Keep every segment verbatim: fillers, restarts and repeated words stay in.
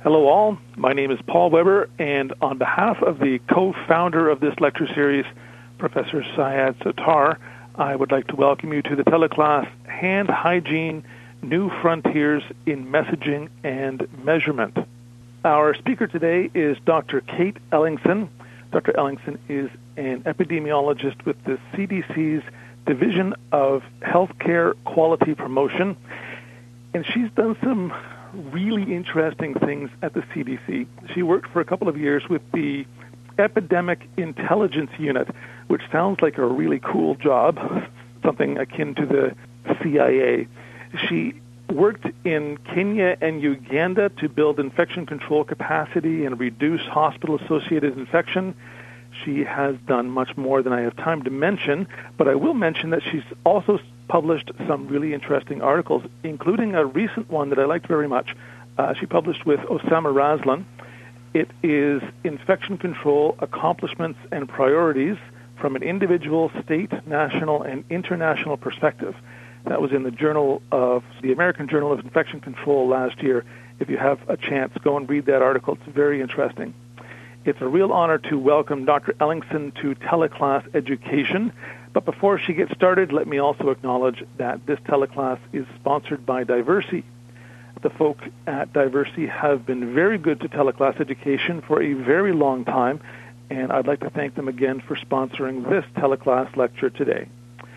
Hello all, my name is Paul Weber, and on behalf of the co-founder of this lecture series, Professor Syed Sattar, I would like to welcome you to the teleclass Hand Hygiene, New Frontiers in Messaging and Measurement. Our speaker today is Doctor Kate Ellingson. Doctor Ellingson is an epidemiologist with the C D C's Division of Healthcare Quality Promotion, and she's done some really interesting things at the C D C. She worked for a couple of years with the Epidemic Intelligence Unit, which sounds like a really cool job, something akin to the C I A. She worked in Kenya and Uganda to build infection control capacity and reduce hospital-associated infection. She has done much more than I have time to mention, but I will mention that she's also published some really interesting articles, including a recent one that I liked very much. Uh, she published with Osama Razlan. It is Infection Control Accomplishments and Priorities from an Individual, State, National, and International Perspective. That was in the Journal of the American Journal of Infection Control last year. If you have a chance, go and read that article. It's very interesting. It's a real honor to welcome Doctor Ellingson to Teleclass Education. But before she gets started, let me also acknowledge that this teleclass is sponsored by Diversey. The folk at Diversey have been very good to teleclass education for a very long time, and I'd like to thank them again for sponsoring this teleclass lecture today.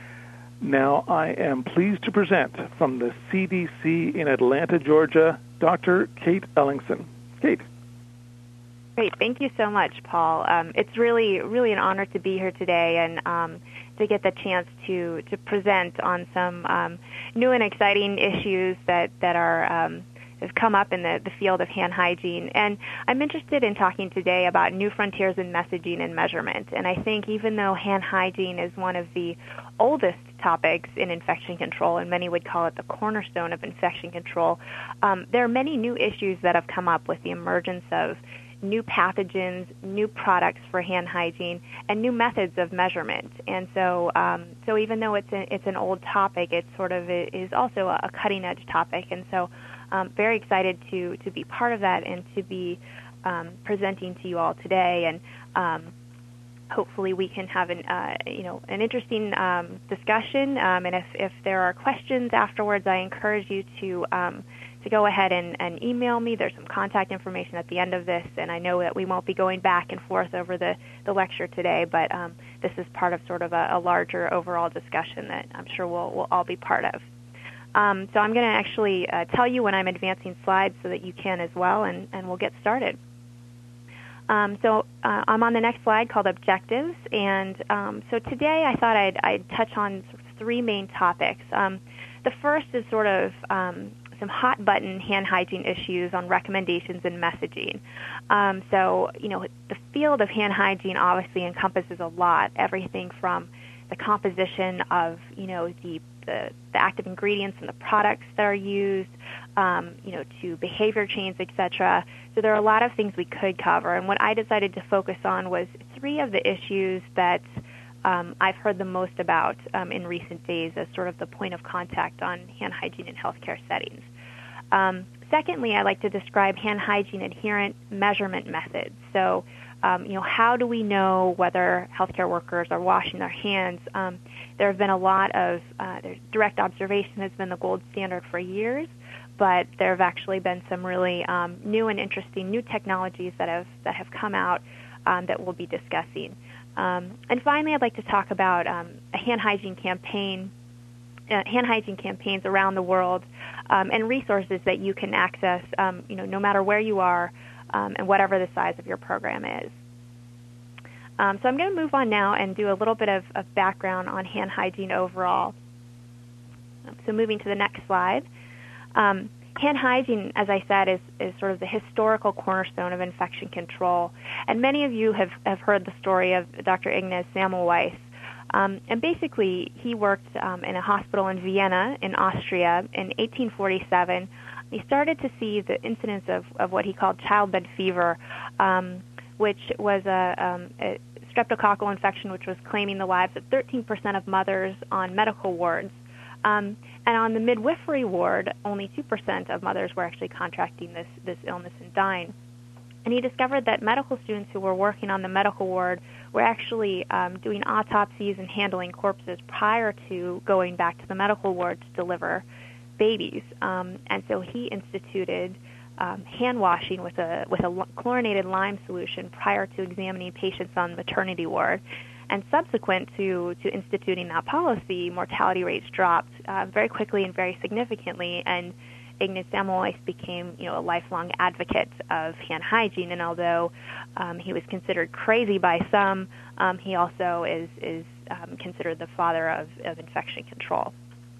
Now, I am pleased to present from the C D C in Atlanta, Georgia, Doctor Kate Ellingson. Kate. Great. Thank you so much, Paul. Um, it's really, really an honor to be here today and um, to get the chance to, to present on some um, new and exciting issues that, that are um, have come up in the, the field of hand hygiene. And I'm interested in talking today about new frontiers in messaging and measurement. And I think even though hand hygiene is one of the oldest topics in infection control, and many would call it the cornerstone of infection control, um, there are many new issues that have come up with the emergence of new pathogens, new products for hand hygiene, and new methods of measurement. And so, um, so even though it's a, it's an old topic, it sort of is also a cutting-edge topic. And so, um, very excited to to be part of that and to be um, presenting to you all today. And um, hopefully, we can have an uh, you know an interesting um, discussion. Um, and if if there are questions afterwards, I encourage you to. Um, to go ahead and, and email me. There's some contact information at the end of this, and I know that we won't be going back and forth over the, the lecture today, but um, this is part of sort of a, a larger overall discussion that I'm sure we'll, we'll all be part of. Um, so I'm going to actually uh, tell you when I'm advancing slides so that you can as well, and, and we'll get started. Um, so uh, I'm on the next slide called Objectives, and um, so today I thought I'd, I'd touch on sort of three main topics. Um, the first is sort of um, some hot-button hand hygiene issues on recommendations and messaging. Um, so, you know, the field of hand hygiene obviously encompasses a lot, everything from the composition of, you know, the, the, the active ingredients and the products that are used, um, you know, to behavior chains, et cetera. So there are a lot of things we could cover, and what I decided to focus on was three of the issues that Um, I've heard the most about um, in recent days as sort of the point of contact on hand hygiene in healthcare settings. Um, secondly, I like to describe hand hygiene adherent measurement methods. So, um, you know, how do we know whether healthcare workers are washing their hands? Um, there have been a lot of uh, there's direct observation has been the gold standard for years, but there have actually been some really um, new and interesting new technologies that have that have come out um, that we'll be discussing. Um, and finally, I'd like to talk about um, a hand hygiene campaign, uh, hand hygiene campaigns around the world, um, and resources that you can access, um, you know, no matter where you are, um, and whatever the size of your program is. Um, so I'm going to move on now and do a little bit of, of background on hand hygiene overall. So moving to the next slide. Um, Hand hygiene, as I said, is, is sort of the historical cornerstone of infection control. And many of you have, have heard the story of Doctor Ignaz Semmelweis. Um, and basically, he worked um, in a hospital in Vienna, in Austria, in eighteen forty-seven. He started to see the incidence of, of what he called childbed fever, um, which was a, um, a streptococcal infection which was claiming the lives of thirteen percent of mothers on medical wards. Um, And on the midwifery ward, only two percent of mothers were actually contracting this, this illness and dying. And he discovered that medical students who were working on the medical ward were actually um, doing autopsies and handling corpses prior to going back to the medical ward to deliver babies. Um, and so he instituted um, hand washing with a with a chlorinated lime solution prior to examining patients on the maternity ward. And subsequent to, to instituting that policy, mortality rates dropped uh, very quickly and very significantly, and Ignaz Semmelweis became, you know, a lifelong advocate of hand hygiene. And although um, he was considered crazy by some, um, he also is is um, considered the father of, of infection control.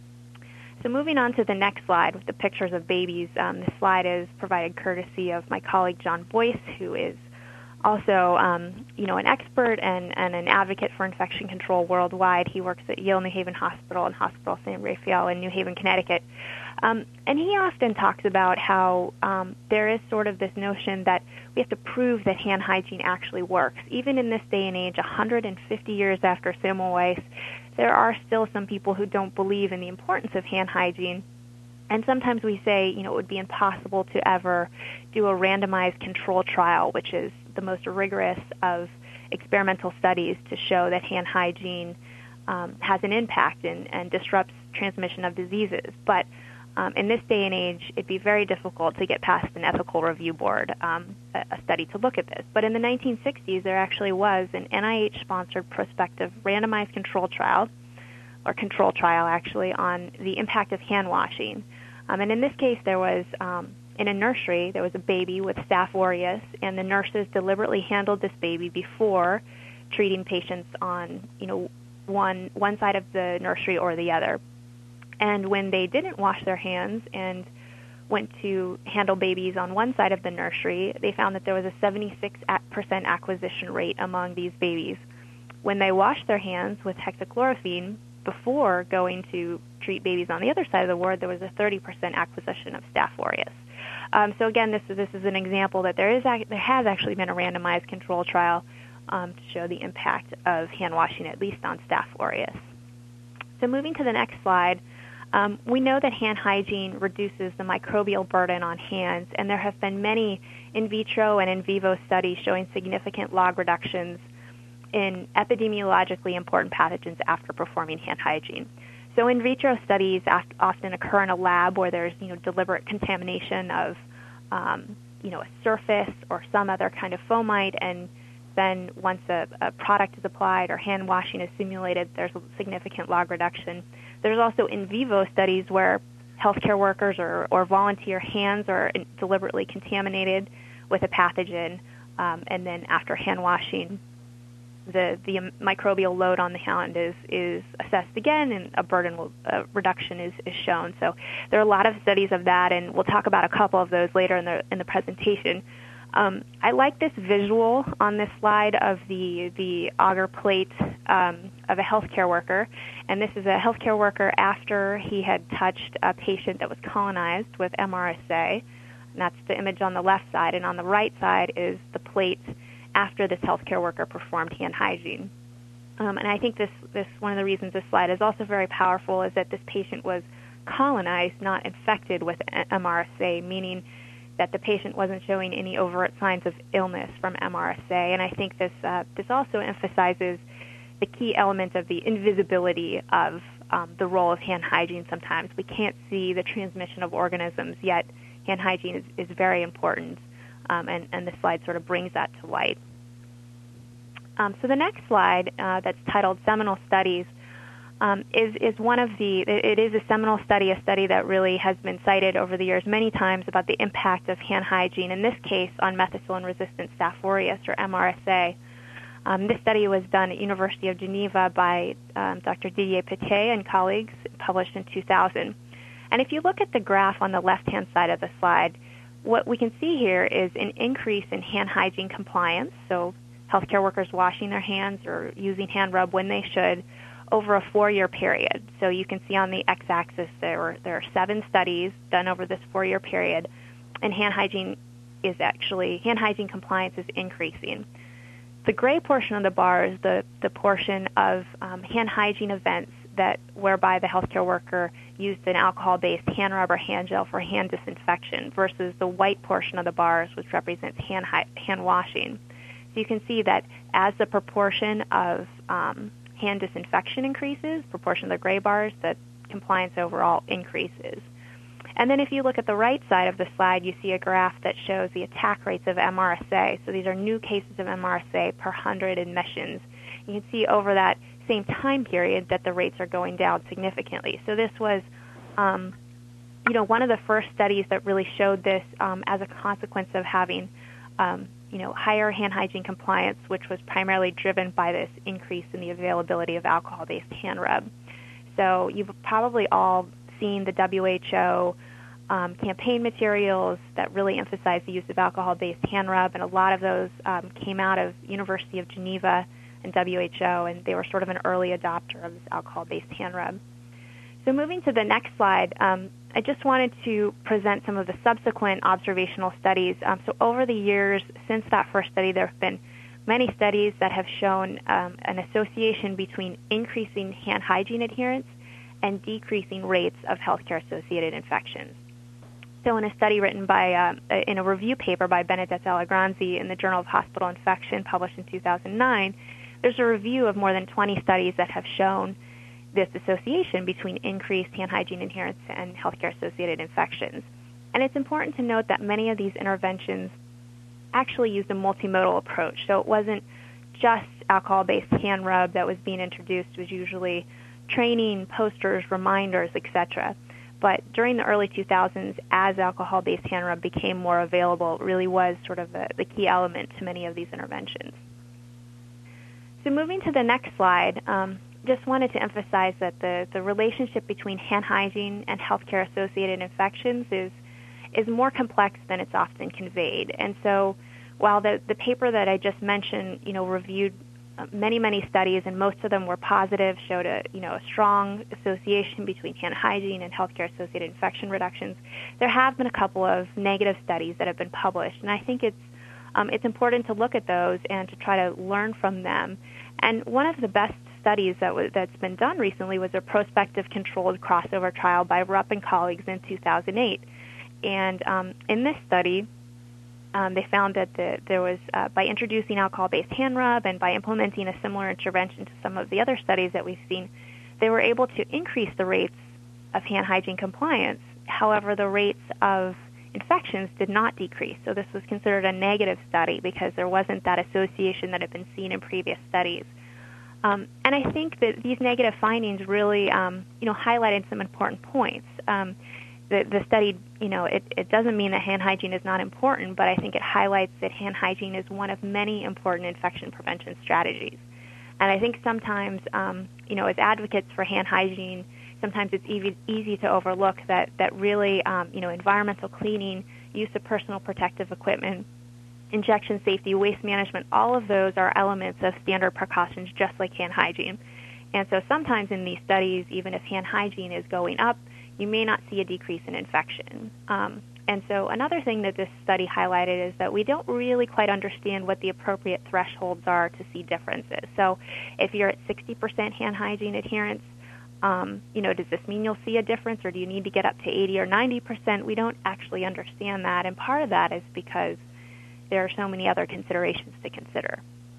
So moving on to the next slide with the pictures of babies, um, this slide is provided courtesy of my colleague John Boyce, who is also, um, you know, an expert and, and an advocate for infection control worldwide. He works at Yale New Haven Hospital and Hospital Saint Raphael in New Haven, Connecticut. Um, and he often talks about how um, there is sort of this notion that we have to prove that hand hygiene actually works. Even in this day and age, one hundred fifty years after Semmelweis, there are still some people who don't believe in the importance of hand hygiene. And sometimes we say, you know, it would be impossible to ever do a randomized control trial, which is the most rigorous of experimental studies to show that hand hygiene um, has an impact and, and disrupts transmission of diseases. But um, in this day and age, it'd be very difficult to get past an ethical review board, um, a, a study to look at this. But in the nineteen sixties, there actually was an N I H-sponsored prospective randomized control trial, or control trial actually, on the impact of hand washing. Um, and in this case, there was, um, in a nursery, there was a baby with Staph aureus, and the nurses deliberately handled this baby before treating patients on, you know, one one side of the nursery or the other. And when they didn't wash their hands and went to handle babies on one side of the nursery, they found that there was a seventy-six percent acquisition rate among these babies. When they washed their hands with hexachlorophene before going to treat babies on the other side of the ward, there was a thirty percent acquisition of Staph aureus. Um, so again, this is this is an example that there is there has actually been a randomized control trial um, to show the impact of hand washing, at least on Staph aureus. So moving to the next slide, um, we know that hand hygiene reduces the microbial burden on hands, and there have been many in vitro and in vivo studies showing significant log reductions in epidemiologically important pathogens after performing hand hygiene. So in vitro studies often occur in a lab where there's, you know, deliberate contamination of, um, you know, a surface or some other kind of fomite, and then once a, a product is applied or hand washing is simulated, there's a significant log reduction. There's also in vivo studies where healthcare workers or, or volunteer hands are deliberately contaminated with a pathogen, um, and then after hand washing, the the microbial load on the hand is is assessed again, and a burden will, uh, reduction is, is shown. So there are a lot of studies of that, and we'll talk about a couple of those later in the in the presentation. Um, I like this visual on this slide of the the agar plate um, of a healthcare worker, and this is a healthcare worker after he had touched a patient that was colonized with M R S A, and that's the image on the left side, and on the right side is the plate after this healthcare worker performed hand hygiene. Um, and I think this, this one of the reasons this slide is also very powerful is that this patient was colonized, not infected with M R S A, meaning that the patient wasn't showing any overt signs of illness from M R S A. And I think this uh, this also emphasizes the key element of the invisibility of um, the role of hand hygiene sometimes. We can't see the transmission of organisms, yet hand hygiene is, is very important. Um, and, and this slide sort of brings that to light. Um, so the next slide, uh, that's titled Seminal Studies, um, is, is one of the, it, it is a seminal study, a study that really has been cited over the years many times about the impact of hand hygiene, in this case on methicillin-resistant Staph aureus, or M R S A. Um, this study was done at University of Geneva by um, Doctor Didier Petit and colleagues, published in two thousand. And if you look at the graph on the left-hand side of the slide, what we can see here is an increase in hand hygiene compliance, so healthcare workers washing their hands or using hand rub when they should, over a four-year period. So you can see on the x-axis there are, there are seven studies done over this four-year period, and hand hygiene is actually, hand hygiene compliance is increasing. The gray portion of the bar is the, the portion of um, hand hygiene events that whereby the healthcare worker used an alcohol-based hand rub or hand gel for hand disinfection versus the white portion of the bars, which represents hand, hand washing. So you can see that as the proportion of um, hand disinfection increases, proportion of the gray bars, the compliance overall increases. And then if you look at the right side of the slide, you see a graph that shows the attack rates of M R S A. So these are new cases of M R S A per one hundred admissions. You can see over that same time period that the rates are going down significantly. So this was, um, you know, one of the first studies that really showed this um, as a consequence of having, um, you know, higher hand hygiene compliance, which was primarily driven by this increase in the availability of alcohol-based hand rub. So you've probably all seen the W H O um, campaign materials that really emphasize the use of alcohol-based hand rub, and a lot of those um, came out of University of Geneva and W H O, and they were sort of an early adopter of this alcohol-based hand rub. So moving to the next slide, um, I just wanted to present some of the subsequent observational studies. Um, so over the years since that first study, there have been many studies that have shown um, an association between increasing hand hygiene adherence and decreasing rates of healthcare-associated infections. So in a study written by, uh, in a review paper by Benedetta Allegranzi in the Journal of Hospital Infection published in two thousand nine, there's a review of more than twenty studies that have shown this association between increased hand hygiene adherence and healthcare-associated infections. And it's important to note that many of these interventions actually used a multimodal approach. So it wasn't just alcohol-based hand rub that was being introduced. It was usually training, posters, reminders, et cetera. But during the early two thousands, as alcohol-based hand rub became more available, it really was sort of the, the key element to many of these interventions. So moving to the next slide, um, just wanted to emphasize that the, the relationship between hand hygiene and healthcare-associated infections is is more complex than it's often conveyed. And so while the, the paper that I just mentioned, you know, reviewed many, many studies, and most of them were positive, showed a, you know, a strong association between hand hygiene and healthcare-associated infection reductions, there have been a couple of negative studies that have been published. And I think it's um, it's important to look at those and to try to learn from them. And one of the best studies that w- that's been done recently was a prospective controlled crossover trial by Rupp and colleagues in two thousand eight. And um, in this study, um, they found that the, there was, uh, by introducing alcohol-based hand rub and by implementing a similar intervention to some of the other studies that we've seen, they were able to increase the rates of hand hygiene compliance. However, the rates of infections did not decrease. So this was considered a negative study because there wasn't that association that had been seen in previous studies. Um, and I think that these negative findings really, um, you know, highlighted some important points. Um, the, the study, you know, it, it doesn't mean that hand hygiene is not important, but I think it highlights that hand hygiene is one of many important infection prevention strategies. And I think sometimes, um, you know, as advocates for hand hygiene, sometimes it's easy, easy to overlook that, that really, um, you know, environmental cleaning, use of personal protective equipment, injection safety, waste management, all of those are elements of standard precautions just like hand hygiene. And so sometimes in these studies, even if hand hygiene is going up, you may not see a decrease in infection. Um, and so another thing that this study highlighted is that we don't really quite understand what the appropriate thresholds are to see differences. So if you're at sixty percent hand hygiene adherence, Um, you know, does this mean you'll see a difference, or do you need to get up to eighty or ninety percent? We don't actually understand that, and part of that is because there are so many other considerations to consider.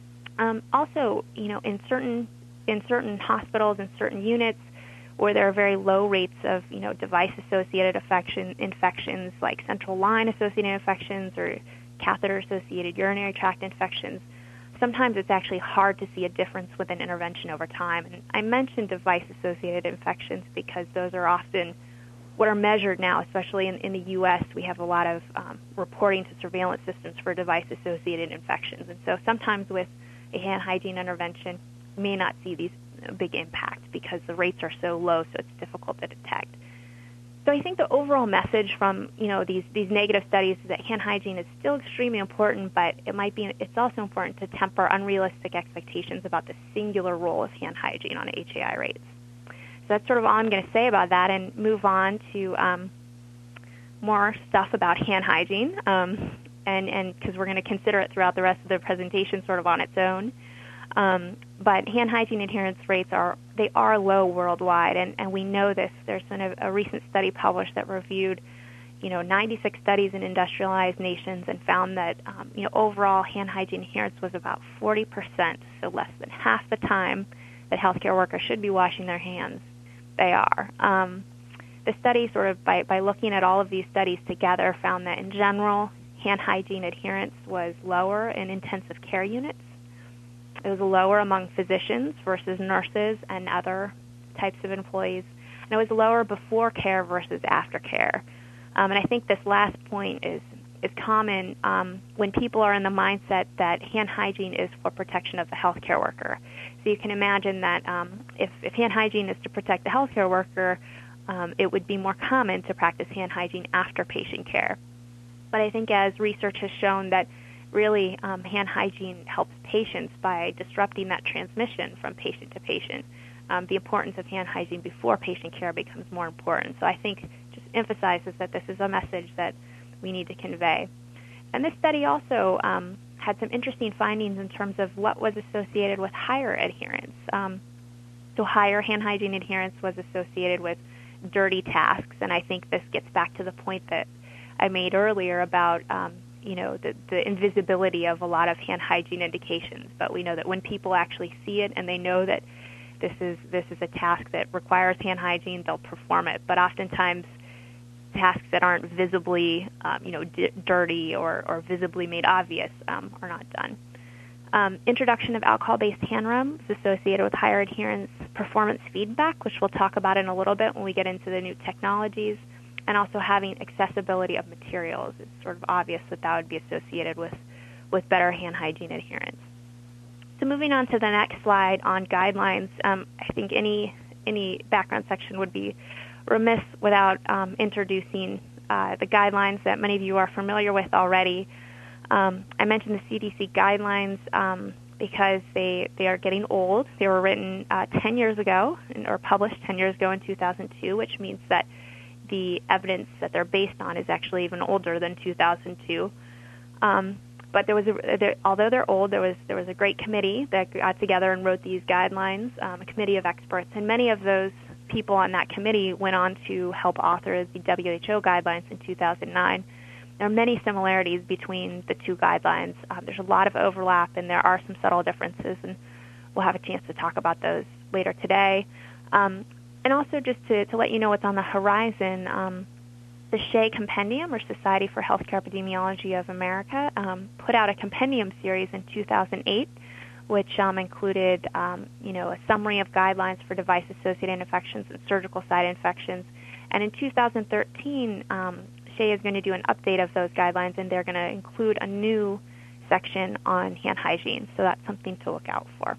Um, also, you know, in certain in certain hospitals and certain units where there are very low rates of, you know, device-associated infection, infections like central line-associated infections or catheter-associated urinary tract infections, sometimes it's actually hard to see a difference with an intervention over time. And I mentioned device-associated infections because those are often what are measured now, especially in, in the U S. We have a lot of um, reporting to surveillance systems for device-associated infections. And so sometimes with a hand hygiene intervention, you may not see these big impacts because the rates are so low, so it's difficult to detect. So I think the overall message from, you know, these, these negative studies is that hand hygiene is still extremely important, but it might be it's also important to temper unrealistic expectations about the singular role of hand hygiene on H A I rates. So that's sort of all I'm going to say about that, and move on to um, more stuff about hand hygiene, um, and and because we're going to consider it throughout the rest of the presentation sort of on its own. Um, but hand hygiene adherence rates are they are low worldwide, and, and we know this. There's been a, a recent study published that reviewed, you know, ninety-six studies in industrialized nations and found that, um, you know, overall hand hygiene adherence was about forty percent, so less than half the time that healthcare workers should be washing their hands, they are. Um, the study, sort of by, by looking at all of these studies together, found that in general, hand hygiene adherence was lower in intensive care units. It was lower among physicians versus nurses and other types of employees. And it was lower before care versus after care. Um, and I think this last point is, is common um, when people are in the mindset that hand hygiene is for protection of the healthcare worker. So you can imagine that um, if, if hand hygiene is to protect the healthcare worker, um, it would be more common to practice hand hygiene after patient care. But I think as research has shown that really um, hand hygiene helps patients by disrupting that transmission from patient to patient. Um, the importance of hand hygiene before patient care becomes more important. So I think just emphasizes that this is a message that we need to convey. And this study also um, had some interesting findings in terms of what was associated with higher adherence. Um, so higher hand hygiene adherence was associated with dirty tasks, and I think this gets back to the point that I made earlier about um, you know the, the invisibility of a lot of hand hygiene indications. But we know that when people actually see it and they know that this is this is a task that requires hand hygiene, they'll perform it. But oftentimes, tasks that aren't visibly um, you know d- dirty or, or visibly made obvious um, are not done. Um, introduction of alcohol-based hand rubs is associated with higher adherence performance feedback, which we'll talk about in a little bit when we get into the new technologies. And also having accessibility of materials. It's sort of obvious that that would be associated with, with better hand hygiene adherence. So moving on to the next slide on guidelines, um, I think any any background section would be remiss without um, introducing uh, the guidelines that many of you are familiar with already. Um, I mentioned the C D C guidelines um, because they, they are getting old. They were written uh, ten years ago, or published ten years ago in two thousand two, which means that the evidence that they're based on is actually even older than two thousand two. Um, but there was, a, there, although they're old, there was there was a great committee that got together and wrote these guidelines, um, a committee of experts, and many of those people on that committee went on to help author the W H O guidelines in two thousand nine. There are many similarities between the two guidelines. Um, there's a lot of overlap, and there are some subtle differences, and we'll have a chance to talk about those later today. Um, And also just to, to let you know what's on the horizon, um, the Shea Compendium, or Society for Healthcare Epidemiology of America, um, put out a compendium series in two thousand eight, which um, included, um, you know, a summary of guidelines for device-associated infections and surgical site infections. And in two thousand thirteen, um, Shea is going to do an update of those guidelines, and they're going to include a new section on hand hygiene. So that's something to look out for.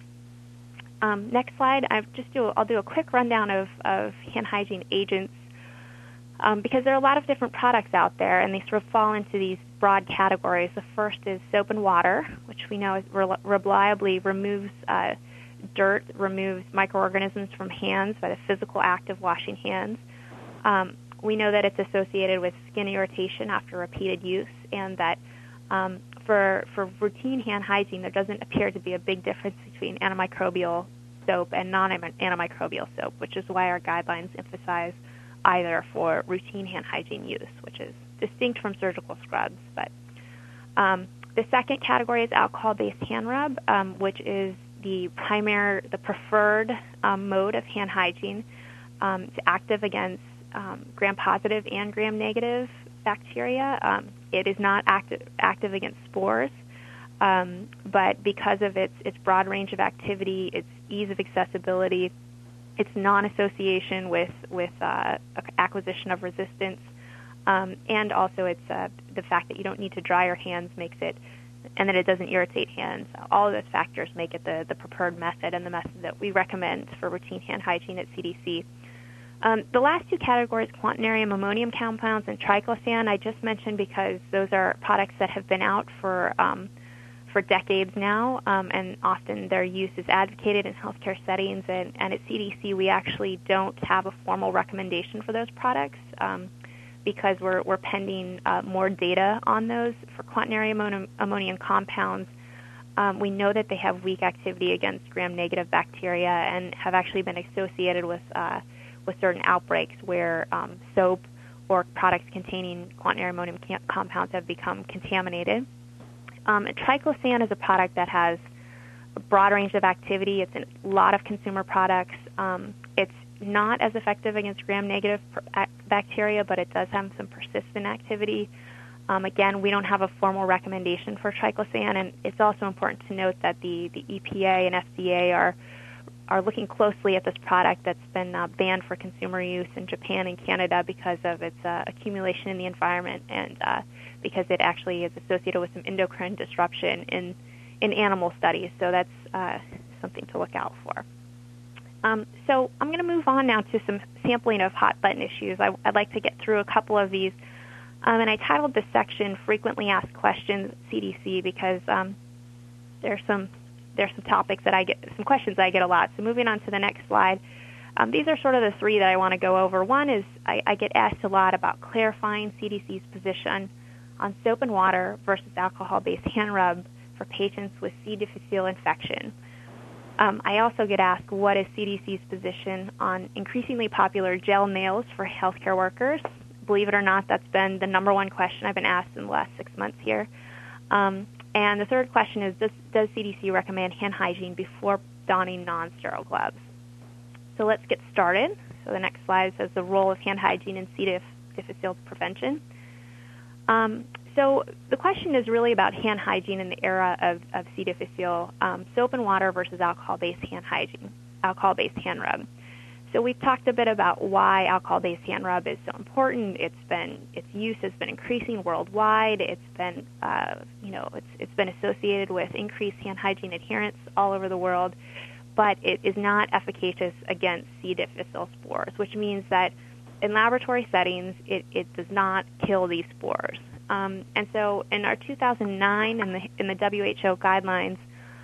Um, next slide, I've just do, I'll do a quick rundown of, of hand hygiene agents um, because there are a lot of different products out there, and they sort of fall into these broad categories. The first is soap and water, which we know is re- reliably removes uh, dirt, removes microorganisms from hands by the physical act of washing hands. Um, we know that it's associated with skin irritation after repeated use, and that um, For, for routine hand hygiene, there doesn't appear to be a big difference between antimicrobial soap and non-antimicrobial soap, which is why our guidelines emphasize either for routine hand hygiene use, which is distinct from surgical scrubs. But um, the second category is alcohol-based hand rub, um, which is the primary, the preferred um, mode of hand hygiene. Um, it's active against um, gram-positive and gram-negative bacteria. Um, it is not active, active against spores, um, but because of its, its broad range of activity, its ease of accessibility, its non-association with, with uh, acquisition of resistance, um, and also it's, uh, the fact that you don't need to dry your hands makes it, and that it doesn't irritate hands. All of those factors make it the, the preferred method and the method that we recommend for routine hand hygiene at C D C. Um, the last two categories, quaternarium ammonium compounds and triclosan, I just mentioned because those are products that have been out for um, for decades now, um, and often their use is advocated in healthcare settings. And, and at C D C, we actually don't have a formal recommendation for those products um, because we're, we're pending uh, more data on those. For quaternarium ammonium, ammonium compounds, Um, we know that they have weak activity against gram-negative bacteria and have actually been associated with uh, with certain outbreaks where um, soap or products containing quaternary ammonium compounds have become contaminated. Um, triclosan is a product that has a broad range of activity. It's in a lot of consumer products. Um, it's not as effective against gram-negative bacteria, but it does have some persistent activity. Um, again, we don't have a formal recommendation for triclosan, and it's also important to note that the, the E P A and F D A are are looking closely at this product that's been uh, banned for consumer use in Japan and Canada because of its uh, accumulation in the environment and uh, because it actually is associated with some endocrine disruption in, in animal studies. So that's uh, something to look out for. Um, so I'm going to move on now to some sampling of hot-button issues. I, I'd like to get through a couple of these. Um, and I titled this section Frequently Asked Questions, C D C, because um, there's some there's some topics that I get, some questions that I get a lot. So moving on to the next slide, um, these are sort of the three that I want to go over. One is I, I get asked a lot about clarifying C D C's position on soap and water versus alcohol-based hand rub for patients with C. difficile infection. Um, I also get asked what is C D C's position on increasingly popular gel nails for healthcare workers. Believe it or not, that's been the number one question I've been asked in the last six months here. Um, and the third question is, does, does C D C recommend hand hygiene before donning non-sterile gloves? So let's get started. So the next slide says the role of hand hygiene in C. diff, difficile prevention. Um, so the question is really about hand hygiene in the era of, of C. difficile, um, soap and water versus alcohol-based hand hygiene, alcohol-based hand rub. So we've talked a bit about why alcohol-based hand rub is so important. It's been its use has been increasing worldwide. It's been uh, you know it's it's been associated with increased hand hygiene adherence all over the world, but it is not efficacious against C. difficile spores, which means that in laboratory settings it, it does not kill these spores. Um, and so in our two thousand nine in the in the W H O guidelines.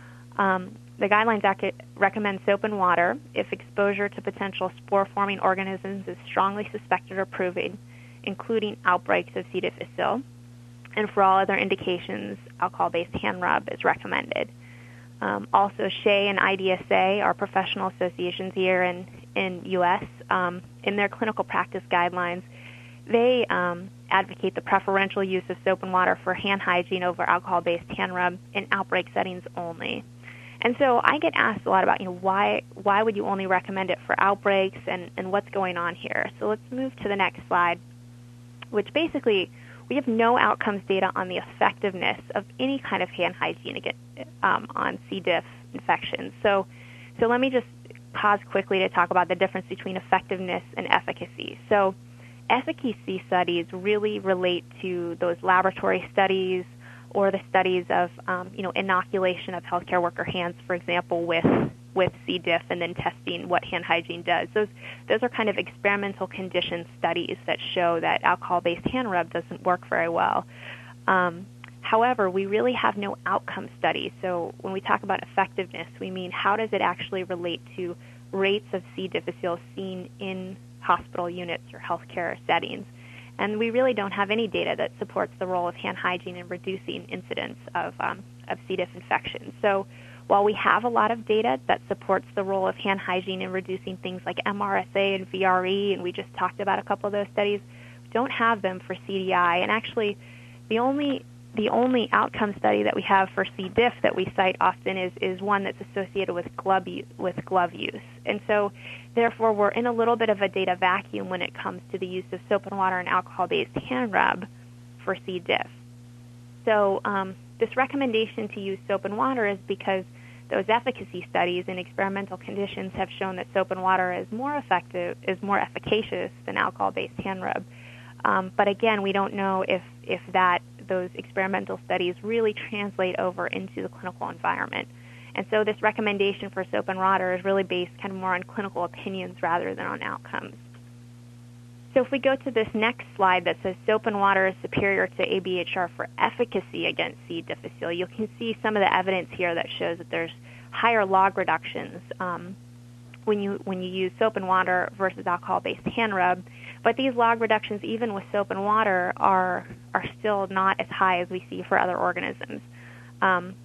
Um, The guidelines recommend soap and water if exposure to potential spore-forming organisms is strongly suspected or proven, including outbreaks of C. difficile. And for all other indications, alcohol-based hand rub is recommended. Um, also, S H E A and I D S A are professional associations here in in U S Um, in their clinical practice guidelines, they um, advocate the preferential use of soap and water for hand hygiene over alcohol-based hand rub in outbreak settings only. And so I get asked a lot about, you know, why why would you only recommend it for outbreaks and, and what's going on here? So let's move to the next slide, which basically we have no outcomes data on the effectiveness of any kind of hand hygiene again, um, on C. diff infections. So, so let me just pause quickly to talk about the difference between effectiveness and efficacy. So efficacy studies really relate to those laboratory studies or the studies of, um, you know, inoculation of healthcare worker hands, for example, with with C. diff, and then testing what hand hygiene does. Those those are kind of experimental condition studies that show that alcohol-based hand rub doesn't work very well. Um, however, we really have no outcome studies. So when we talk about effectiveness, we mean how does it actually relate to rates of C. difficile seen in hospital units or healthcare settings. And we really don't have any data that supports the role of hand hygiene in reducing incidence of, um, of C. diff infections. So while we have a lot of data that supports the role of hand hygiene in reducing things like M R S A and V R E, and we just talked about a couple of those studies, we don't have them for C D I. And actually, the only the only outcome study that we have for C. diff that we cite often is, is one that's associated with glove use, with glove use. And so, therefore, we're in a little bit of a data vacuum when it comes to the use of soap and water and alcohol-based hand rub for C. diff. So um, this recommendation to use soap and water is because those efficacy studies in experimental conditions have shown that soap and water is more effective, is more efficacious than alcohol-based hand rub. Um, but again, we don't know if, if that those experimental studies really translate over into the clinical environment. And so this recommendation for soap and water is really based kind of more on clinical opinions rather than on outcomes. So if we go to this next slide that says soap and water is superior to A B H R for efficacy against C. difficile, you can see some of the evidence here that shows that there's higher log reductions um, when you when you use soap and water versus alcohol-based hand rub. But these log reductions, even with soap and water, are are still not as high as we see for other organisms. Um,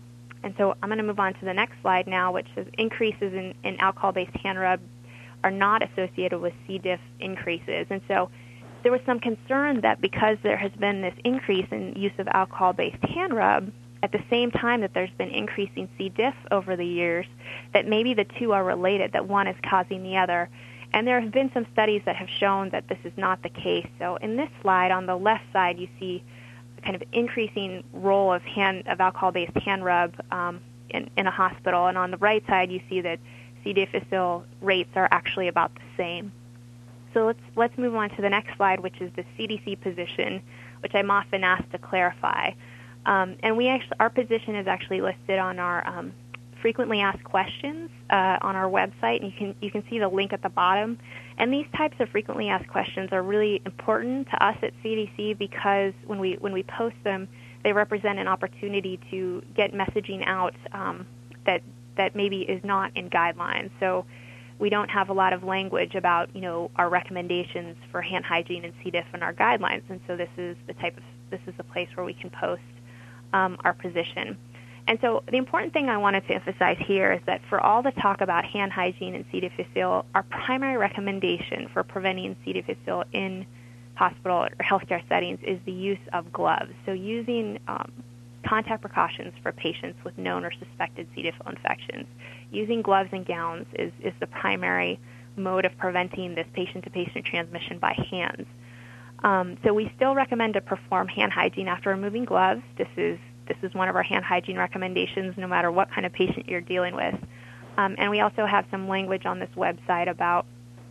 And so I'm going to move on to the next slide now, which says increases in, in alcohol-based hand rub are not associated with C. diff increases. And so there was some concern that because there has been this increase in use of alcohol-based hand rub, at the same time that there's been increasing C. diff over the years, that maybe the two are related, that one is causing the other. And there have been some studies that have shown that this is not the case. So in this slide, on the left side, you see a kind of increasing role of hand of alcohol-based hand rub um, in, in a hospital. And on the right side, you see that C. difficile rates are actually about the same. So let's let's move on to the next slide, which is the C D C position, which I'm often asked to clarify. Um, and we actually, our position is actually listed on our um, frequently asked questions uh, on our website, and you can you can see the link at the bottom. And these types of frequently asked questions are really important to us at C D C because when we when we post them, they represent an opportunity to get messaging out um, that that maybe is not in guidelines. So we don't have a lot of language about, you know, our recommendations for hand hygiene and C. diff in our guidelines, and so this is the type of this is the place where we can post um, our position. And so the important thing I wanted to emphasize here is that for all the talk about hand hygiene and C. difficile, our primary recommendation for preventing C. difficile in hospital or healthcare settings is the use of gloves. So using um, contact precautions for patients with known or suspected C. diff infections. Using gloves and gowns is, is the primary mode of preventing this patient-to-patient transmission by hands. Um, so we still recommend to perform hand hygiene after removing gloves. This is this is one of our hand hygiene recommendations no matter what kind of patient you're dealing with. Um, and we also have some language on this website about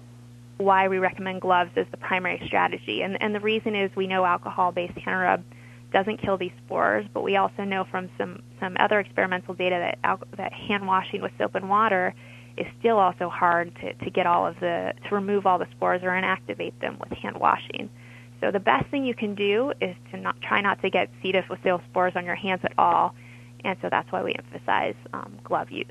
why we recommend gloves as the primary strategy. And, and the reason is we know alcohol-based hand rub doesn't kill these spores, but we also know from some, some other experimental data that al- that hand washing with soap and water is still also hard to, to get all of the, to remove all the spores or inactivate them with hand washing. So the best thing you can do is to not try not to get C. difficile spores on your hands at all, and so that's why we emphasize um, glove use.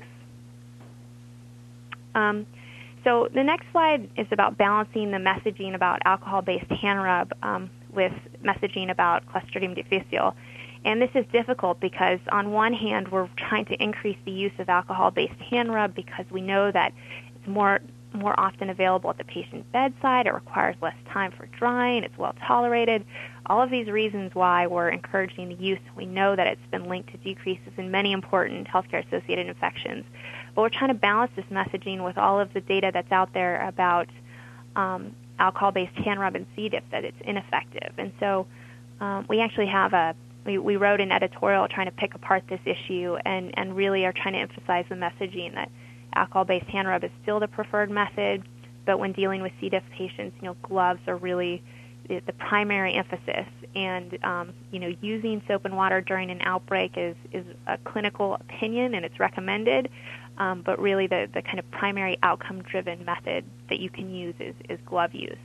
Um, so the next slide is about balancing the messaging about alcohol-based hand rub um, with messaging about Clostridium difficile. And this is difficult because on one hand, we're trying to increase the use of alcohol-based hand rub because we know that it's more more often available at the patient's bedside, it requires less time for drying, it's well tolerated. All of these reasons why we're encouraging the use. We know that it's been linked to decreases in many important healthcare-associated infections. But we're trying to balance this messaging with all of the data that's out there about um, alcohol-based hand rub and C. diff, that it's ineffective. And so um, we actually have a, we, we wrote an editorial trying to pick apart this issue and, and really are trying to emphasize the messaging that alcohol-based hand rub is still the preferred method, but when dealing with C. diff patients, you know, gloves are really the, the primary emphasis. And, um, you know, using soap and water during an outbreak is, is a clinical opinion and it's recommended, um, but really the, the kind of primary outcome-driven method that you can use is, is glove use.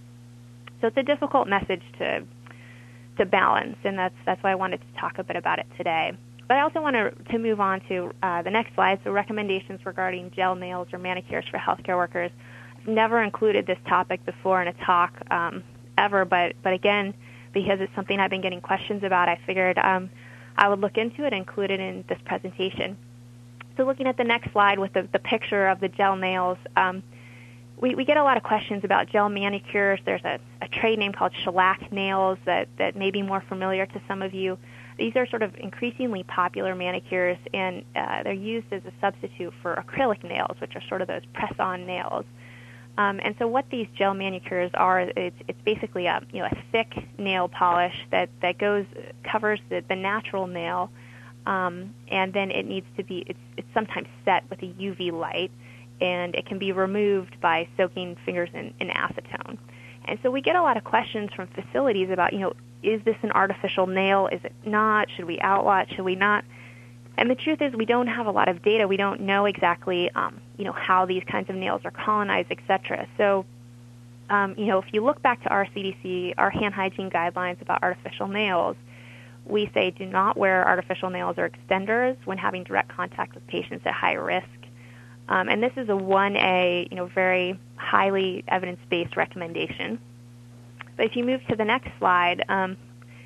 So it's a difficult message to to balance, and that's that's why I wanted to talk a bit about it today. But I also want to, to move on to uh, the next slide, so recommendations regarding gel nails or manicures for healthcare workers. I've never included this topic before in a talk um, ever, but, but again, because it's something I've been getting questions about, I figured um, I would look into it and include it in this presentation. So looking at the next slide with the, the picture of the gel nails, um, we, we get a lot of questions about gel manicures. There's a, a trade name called shellac nails that, that may be more familiar to some of you. These are sort of increasingly popular manicures, and uh, they're used as a substitute for acrylic nails, which are sort of those press-on nails. Um, and so what these gel manicures are, it's, it's basically a, you know, a thick nail polish that, that goes covers the, the natural nail, um, and then it needs to be, it's, it's sometimes set with a U V light, and it can be removed by soaking fingers in, in acetone. And so we get a lot of questions from facilities about, you know, is this an artificial nail? Is it not? Should we outlaw it? Should we not? And the truth is we don't have a lot of data. We don't know exactly, um, you know, how these kinds of nails are colonized, et cetera. So, um, you know, if you look back to our C D C, our hand hygiene guidelines about artificial nails, we say do not wear artificial nails or extenders when having direct contact with patients at high risk. Um, and this is a one A, you know, very highly evidence-based recommendation. But if you move to the next slide, um,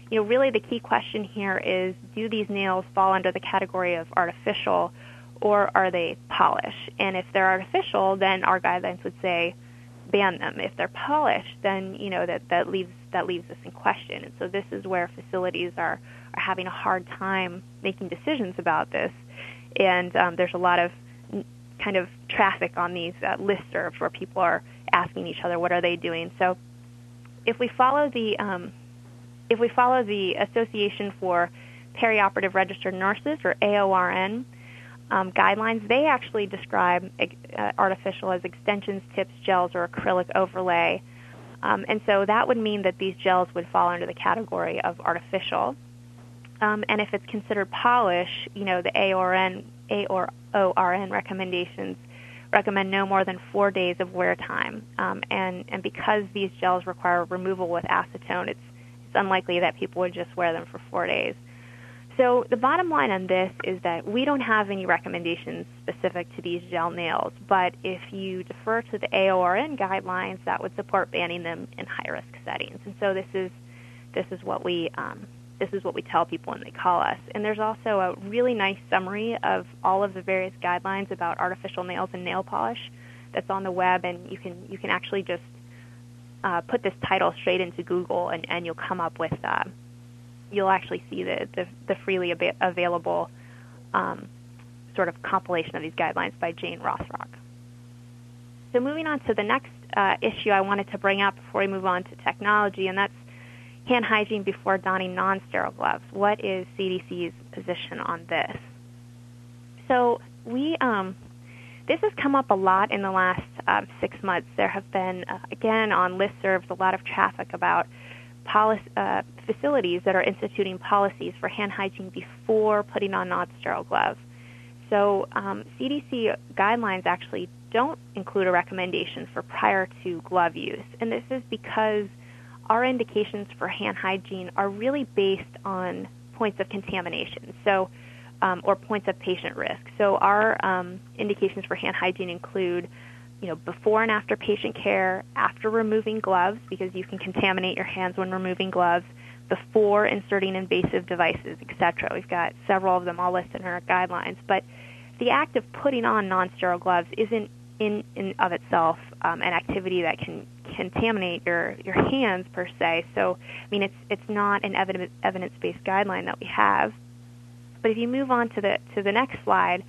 you know, really the key question here is, do these nails fall under the category of artificial, or are they polish? And if they're artificial, then our guidelines would say ban them. If they're polished, then, you know, that, that leaves that leaves us in question. And so this is where facilities are, are having a hard time making decisions about this. And um, there's a lot of kind of traffic on these uh, listservs where people are asking each other, what are they doing? So if we follow the um, if we follow the Association for Perioperative Registered Nurses, or A O R N, um, guidelines, they actually describe uh, artificial as extensions, tips, gels, or acrylic overlay. Um, and so that would mean that these gels would fall under the category of artificial. Um, and if it's considered polish, you know, the A O R N, A O R N recommendations recommend no more than four days of wear time. Um, and, and because these gels require removal with acetone, it's, it's unlikely that people would just wear them for four days. So the bottom line on this is that we don't have any recommendations specific to these gel nails, but if you defer to the A O R N guidelines, that would support banning them in high-risk settings. And so this is this is what we um, this is what we tell people when they call us. And there's also a really nice summary of all of the various guidelines about artificial nails and nail polish that's on the web, and you can you can actually just uh, put this title straight into Google, and, and you'll come up with uh, you'll actually see the, the, the freely ab- available um, sort of compilation of these guidelines by Jane Rothrock. So moving on to the next uh, issue I wanted to bring up before we move on to technology, and that's hand hygiene before donning non-sterile gloves. What is C D C's position on this? So we, um, this has come up a lot in the last uh, six months. There have been, uh, again, on listservs, a lot of traffic about Policy, uh, facilities that are instituting policies for hand hygiene before putting on non-sterile gloves. So um, C D C guidelines actually don't include a recommendation for prior to glove use, and this is because our indications for hand hygiene are really based on points of contamination, so um, or points of patient risk. So our um, indications for hand hygiene include, you know, before and after patient care, after removing gloves, because you can contaminate your hands when removing gloves, before inserting invasive devices, et cetera. We've got several of them all listed in our guidelines. But the act of putting on non-sterile gloves isn't in and of itself um, an activity that can contaminate your, your hands per se. So, I mean, it's it's not an evidence, evidence-based guideline that we have. But if you move on to the to the next slide,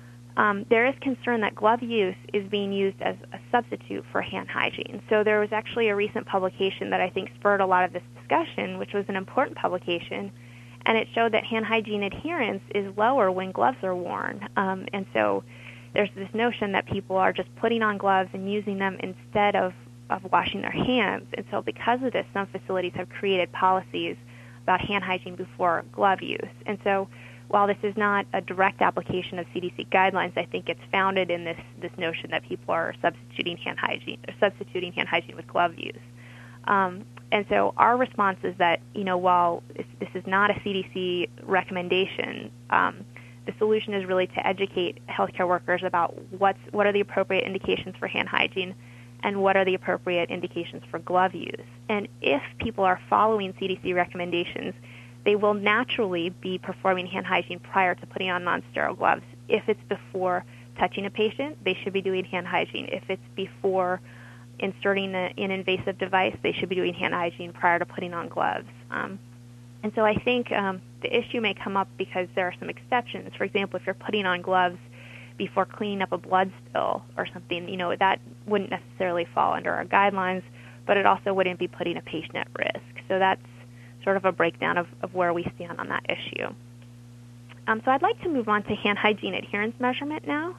Um, there is concern that glove use is being used as a substitute for hand hygiene. So there was actually a recent publication that I think spurred a lot of this discussion, which was an important publication, and it showed that hand hygiene adherence is lower when gloves are worn. Um, and so there's this notion that people are just putting on gloves and using them instead of, of washing their hands. And so because of this, some facilities have created policies about hand hygiene before glove use. And so while this is not a direct application of C D C guidelines, I think it's founded in this, this notion that people are substituting hand hygiene, or substituting hand hygiene with glove use. Um, and so our response is that, you know, while this, this is not a C D C recommendation, um, the solution is really to educate healthcare workers about what's what are the appropriate indications for hand hygiene and what are the appropriate indications for glove use. And if people are following C D C recommendations, they will naturally be performing hand hygiene prior to putting on non-sterile gloves. If it's before touching a patient, they should be doing hand hygiene. If it's before inserting a, an invasive device, they should be doing hand hygiene prior to putting on gloves. Um, and so I think um, the issue may come up because there are some exceptions. For example, if you're putting on gloves before cleaning up a blood spill or something, you know, that wouldn't necessarily fall under our guidelines, but it also wouldn't be putting a patient at risk. So that's sort of a breakdown of, of where we stand on that issue. Um, so I'd like to move on to hand hygiene adherence measurement now.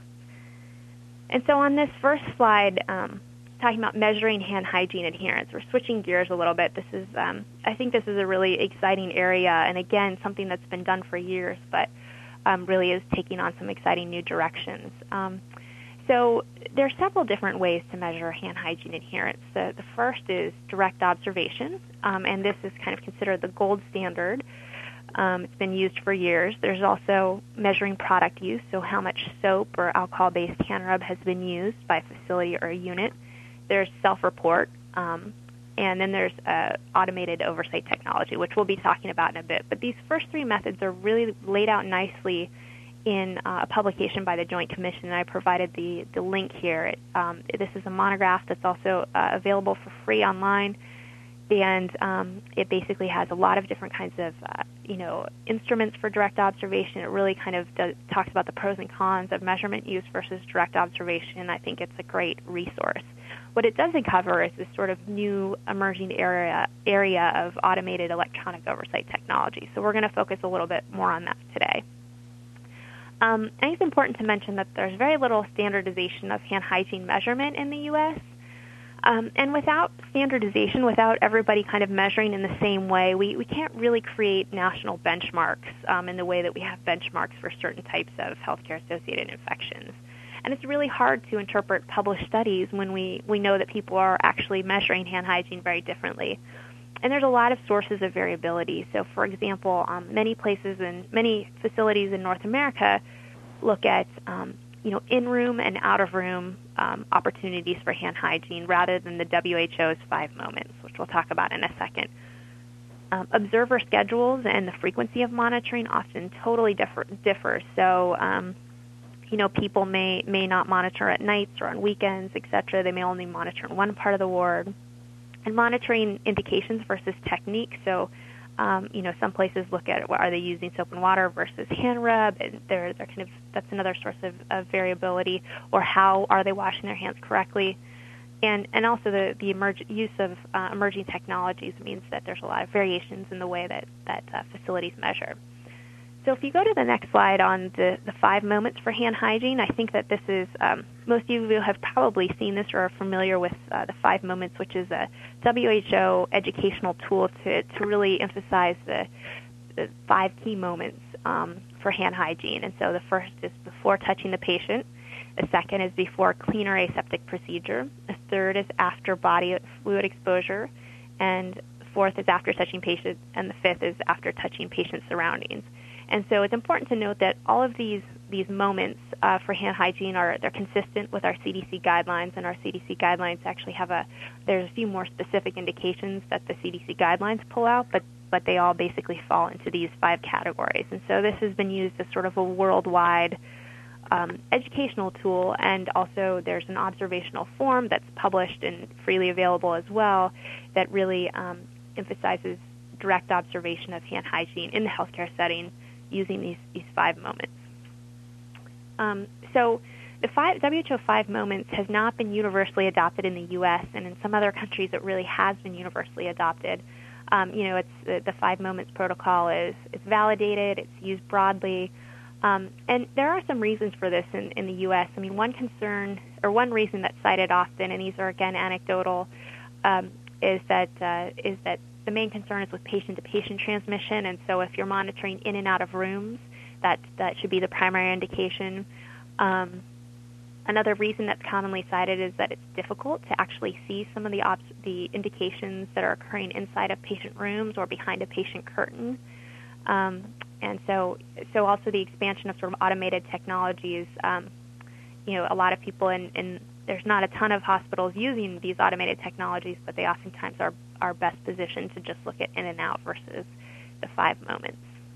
And so on this first slide, um, talking about measuring hand hygiene adherence, we're switching gears a little bit. This is, um, I think this is a really exciting area, and again, something that's been done for years, but um, really is taking on some exciting new directions. Um, So there are several different ways to measure hand hygiene adherence. The, the first is direct observation, um, and this is kind of considered the gold standard. Um, it's been used for years. There's also measuring product use, so how much soap or alcohol-based hand rub has been used by a facility or a unit. There's self-report, um, and then there's uh, automated oversight technology, which we'll be talking about in a bit. But these first three methods are really laid out nicely in uh, a publication by the Joint Commission, and I provided the, the link here. It, um, this is a monograph that's also uh, available for free online, and um, it basically has a lot of different kinds of, uh, you know, instruments for direct observation. It really kind of does, talks about the pros and cons of measurement use versus direct observation. I think it's a great resource. What it doesn't cover is this sort of new emerging area area of automated electronic oversight technology. So we're going to focus a little bit more on that today. Um, I think it's important to mention that there's very little standardization of hand hygiene measurement in the U S Um, and without standardization, without everybody kind of measuring in the same way, we, we can't really create national benchmarks um, in the way that we have benchmarks for certain types of healthcare-associated infections. And it's really hard to interpret published studies when we, we know that people are actually measuring hand hygiene very differently. And there's a lot of sources of variability. So, for example, um, many places and many facilities in North America look at um, you know, in-room and out-of-room um, opportunities for hand hygiene rather than the W H O's five moments, which we'll talk about in a second. Um, observer schedules and the frequency of monitoring often totally differ. differ. So, um, you know, people may, may not monitor at nights or on weekends, et cetera. They may only monitor in one part of the ward. And monitoring indications versus technique. So, um, you know, some places look at are they using soap and water versus hand rub, and they're they're kind of that's another source of, of variability. Or how are they washing their hands correctly? And and also the the emerge, use of uh, emerging technologies means that there's a lot of variations in the way that that uh, facilities measure. So if you go to the next slide on the, the five moments for hand hygiene, I think that this is, um, most of you have probably seen this or are familiar with uh, the five moments, which is a W H O educational tool to, to really emphasize the, the five key moments um, for hand hygiene. And so the first is before touching the patient. The second is before clean or aseptic procedure. The third is after body fluid exposure. And fourth is after touching patient. And the fifth is after touching patient surroundings. And so it's important to note that all of these these moments uh, for hand hygiene are they're consistent with our C D C guidelines, and our C D C guidelines actually have a there's a few more specific indications that the C D C guidelines pull out, but but they all basically fall into these five categories. And so this has been used as sort of a worldwide um, educational tool, and also there's an observational form that's published and freely available as well that really um, emphasizes direct observation of hand hygiene in the healthcare setting using these, these five moments. Um, so the five, W H O five moments has not been universally adopted in the U S, and in some other countries it really has been universally adopted. Um, you know, it's the, the five moments protocol is it's validated, it's used broadly, um, and there are some reasons for this in, in the U S. I mean, one concern, or one reason that's cited often, and these are again anecdotal, um, is that uh, is that the main concern is with patient-to-patient transmission, and so if you're monitoring in and out of rooms, that that should be the primary indication. Um, another reason that's commonly cited is that it's difficult to actually see some of the obs- the indications that are occurring inside of patient rooms or behind a patient curtain. Um, and so, so also the expansion of sort of automated technologies. Um, you know, a lot of people in, in there's not a ton of hospitals using these automated technologies, but they oftentimes are are best positioned to just look at in and out versus the five moments.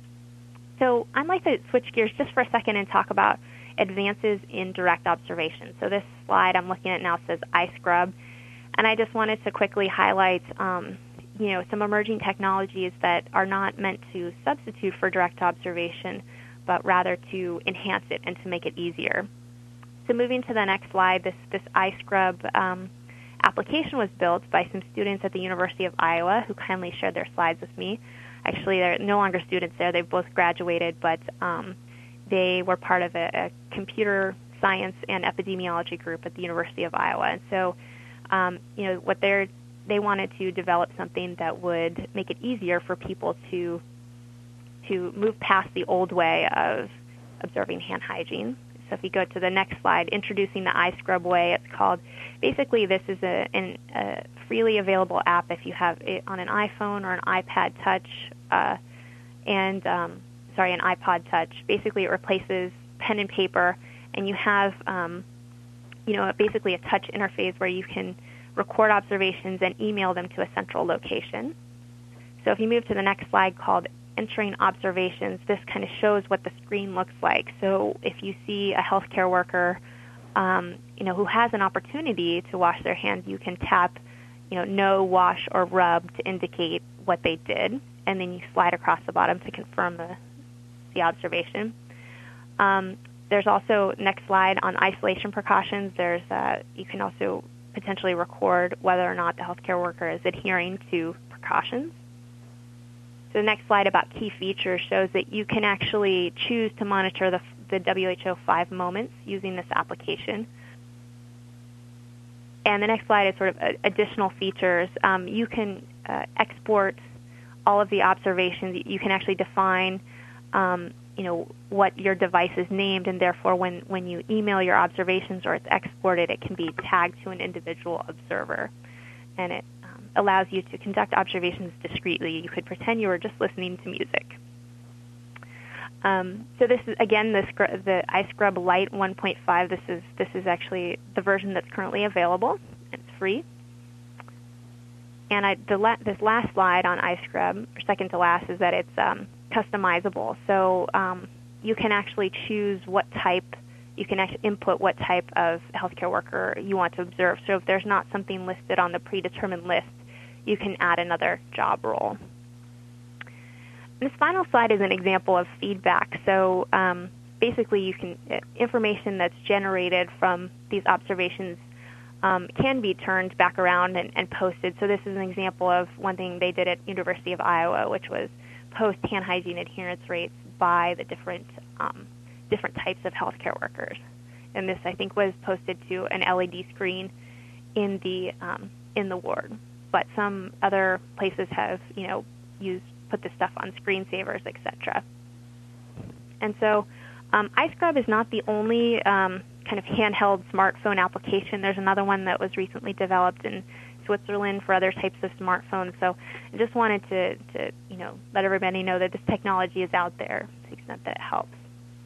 So I'd like to switch gears just for a second and talk about advances in direct observation. So this slide I'm looking at now says iScrub, and I just wanted to quickly highlight um, you know, some emerging technologies that are not meant to substitute for direct observation, but rather to enhance it and to make it easier. So moving to the next slide, this, this iScrub um, application was built by some students at the University of Iowa who kindly shared their slides with me. Actually, they're no longer students there. They've both graduated, but um, they were part of a, a computer science and epidemiology group at the University of Iowa. And so, um, you know, what they're they wanted to develop something that would make it easier for people to to move past the old way of observing hand hygiene. So if you go to the next slide, introducing the iScrub way, it's called, basically this is a, an, a freely available app if you have it on an iPhone or an iPad Touch, uh, and, um, sorry, an iPod Touch. Basically it replaces pen and paper, and you have, um, you know, basically a touch interface where you can record observations, and email them to a central location. So if you move to the next slide called Entering Observations, this kind of shows what the screen looks like. So if you see a healthcare worker um, you know, who has an opportunity to wash their hands, you can tap, you know, no, wash, or rub to indicate what they did, and then you slide across the bottom to confirm the, the observation. Um, there's also, next slide, on isolation precautions, there's uh, you can also potentially record whether or not the healthcare worker is adhering to precautions. So the next slide about key features shows that you can actually choose to monitor the, the W H O five moments using this application. And the next slide is sort of additional features. Um, you can uh, export all of the observations. You can actually define, um, you know, what your device is named, and therefore when, when you email your observations or it's exported, it can be tagged to an individual observer. And it um, allows you to conduct observations discreetly. You could pretend you were just listening to music. Um, so this is, again, the, the iScrub Lite one point five. This is this is actually the version that's currently available. It's free. And I, the la- this last slide on iScrub, or second to last, is that it's um, customizable. So um, you can actually choose what type, you can actually input what type of healthcare worker you want to observe. So if there's not something listed on the predetermined list, you can add another job role. This final slide is an example of feedback. So um, basically, you can information that's generated from these observations um, can be turned back around and, and posted. So this is an example of one thing they did at University of Iowa, which was post hand hygiene adherence rates by the different um, different types of healthcare workers. And this, I think, was posted to an L E D screen in the um, in the ward. But some other places have, you know, used put this stuff on screensavers, et cetera. And so um, iScrub is not the only um, kind of handheld smartphone application. There's another one that was recently developed in Switzerland for other types of smartphones. So I just wanted to, to you know, let everybody know that this technology is out there to the extent that it helps.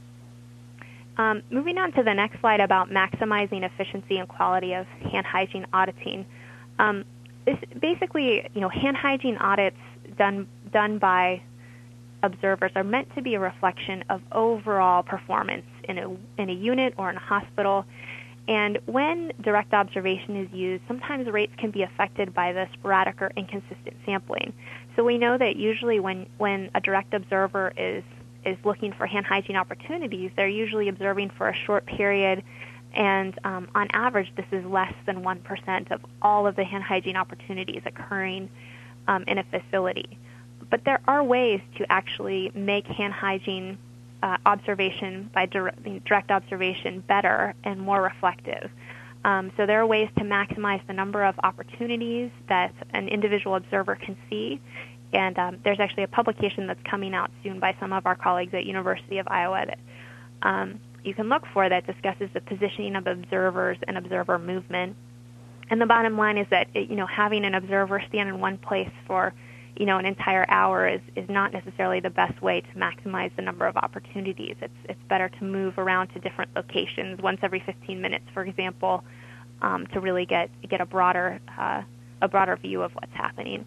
Um, moving on to the next slide about maximizing efficiency and quality of hand hygiene auditing. Um, this basically, you know, hand hygiene audits done done by observers are meant to be a reflection of overall performance in a in a unit or in a hospital. And when direct observation is used, sometimes rates can be affected by the sporadic or inconsistent sampling. So we know that usually when, when a direct observer is is looking for hand hygiene opportunities, they're usually observing for a short period, and um, on average, this is less than one percent of all of the hand hygiene opportunities occurring um, in a facility. But there are ways to actually make hand hygiene uh, observation by direct, direct observation better and more reflective. Um, so there are ways to maximize the number of opportunities that an individual observer can see. And um, there's actually a publication that's coming out soon by some of our colleagues at University of Iowa that um, you can look for that discusses the positioning of observers and observer movement. And the bottom line is that, it, you know, having an observer stand in one place for you know, an entire hour is, is not necessarily the best way to maximize the number of opportunities. It's it's better to move around to different locations once every fifteen minutes, for example, um, to really get get a broader uh, a broader view of what's happening.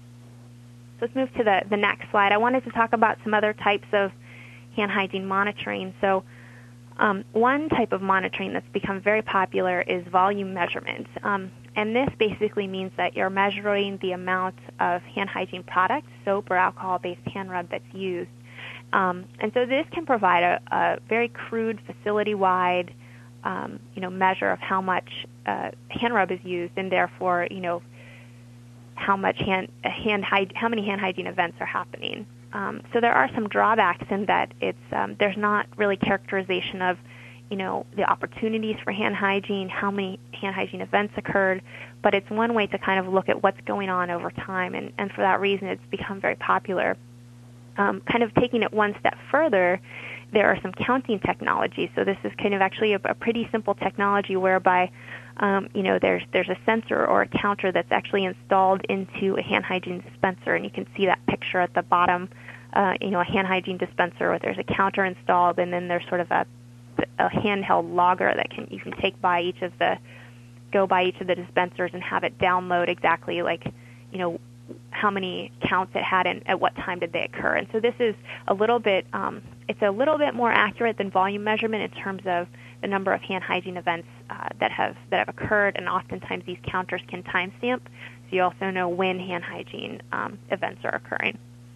So let's move to the, the next slide. I wanted to talk about some other types of hand hygiene monitoring. So um, one type of monitoring that's become very popular is volume measurement. Um, And this basically means that you're measuring the amount of hand hygiene product, soap or alcohol-based hand rub that's used. Um, and so this can provide a, a very crude facility-wide, um, you know, measure of how much uh, hand rub is used, and therefore, you know, how much hand hand hy- how many hand hygiene events are happening. Um, so there are some drawbacks in that it's um, there's not really characterization of you know, the opportunities for hand hygiene, how many hand hygiene events occurred, but it's one way to kind of look at what's going on over time, and, and for that reason it's become very popular. Um, kind of taking it one step further, there are some counting technologies. So this is kind of actually a, a pretty simple technology whereby, um, you know, there's there's a sensor or a counter that's actually installed into a hand hygiene dispenser, and you can see that picture at the bottom, uh, you know, a hand hygiene dispenser where there's a counter installed, and then there's sort of a a handheld logger that can you can take by each of the go by each of the dispensers and have it download exactly like, you know, how many counts it had and at what time did they occur. And so this is a little bit, um, it's a little bit more accurate than volume measurement in terms of the number of hand hygiene events uh, that have that have occurred, and oftentimes these counters can timestamp, so you also know when hand hygiene um, events are occurring.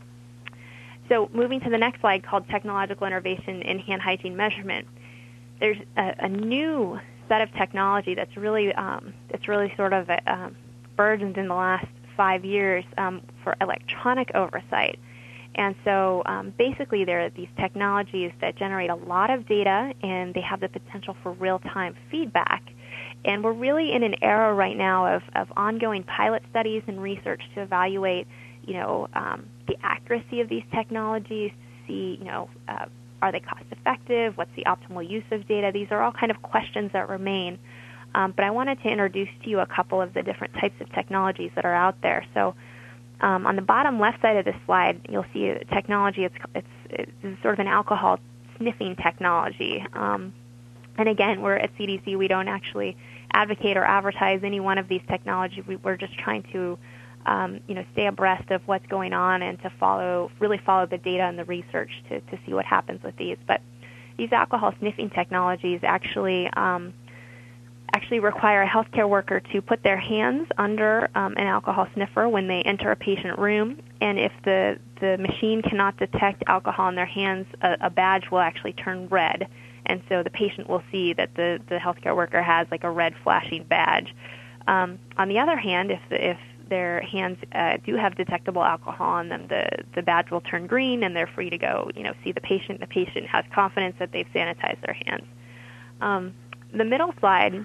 So moving to the next slide called Technological Innovation in Hand Hygiene Measurement, there's a, a new set of technology that's really um, that's really sort of uh, burgeoned in the last five years um, for electronic oversight. And so um, basically there are these technologies that generate a lot of data, and they have the potential for real-time feedback. And we're really in an era right now of, of ongoing pilot studies and research to evaluate, you know, um, the accuracy of these technologies, to see, you know, uh, are they cost-effective? What's the optimal use of data? These are all kind of questions that remain. Um, but I wanted to introduce to you a couple of the different types of technologies that are out there. So um, on the bottom left side of this slide, you'll see a technology. It's, it's, it's sort of an alcohol sniffing technology. Um, and again, we're at C D C. We don't actually advocate or advertise any one of these technologies. We, we're just trying to um, you know, stay abreast of what's going on and to follow, really follow the data and the research to, to see what happens with these. But these alcohol sniffing technologies actually um, actually require a healthcare worker to put their hands under um, an alcohol sniffer when they enter a patient room, and if the, the machine cannot detect alcohol in their hands, a, a badge will actually turn red, and so the patient will see that the, the healthcare worker has like a red flashing badge. Um, on the other hand, if, the, if their hands uh, do have detectable alcohol on them, the, the badge will turn green, and they're free to go, you know, see the patient. The patient has confidence that they've sanitized their hands. Um, the middle slide,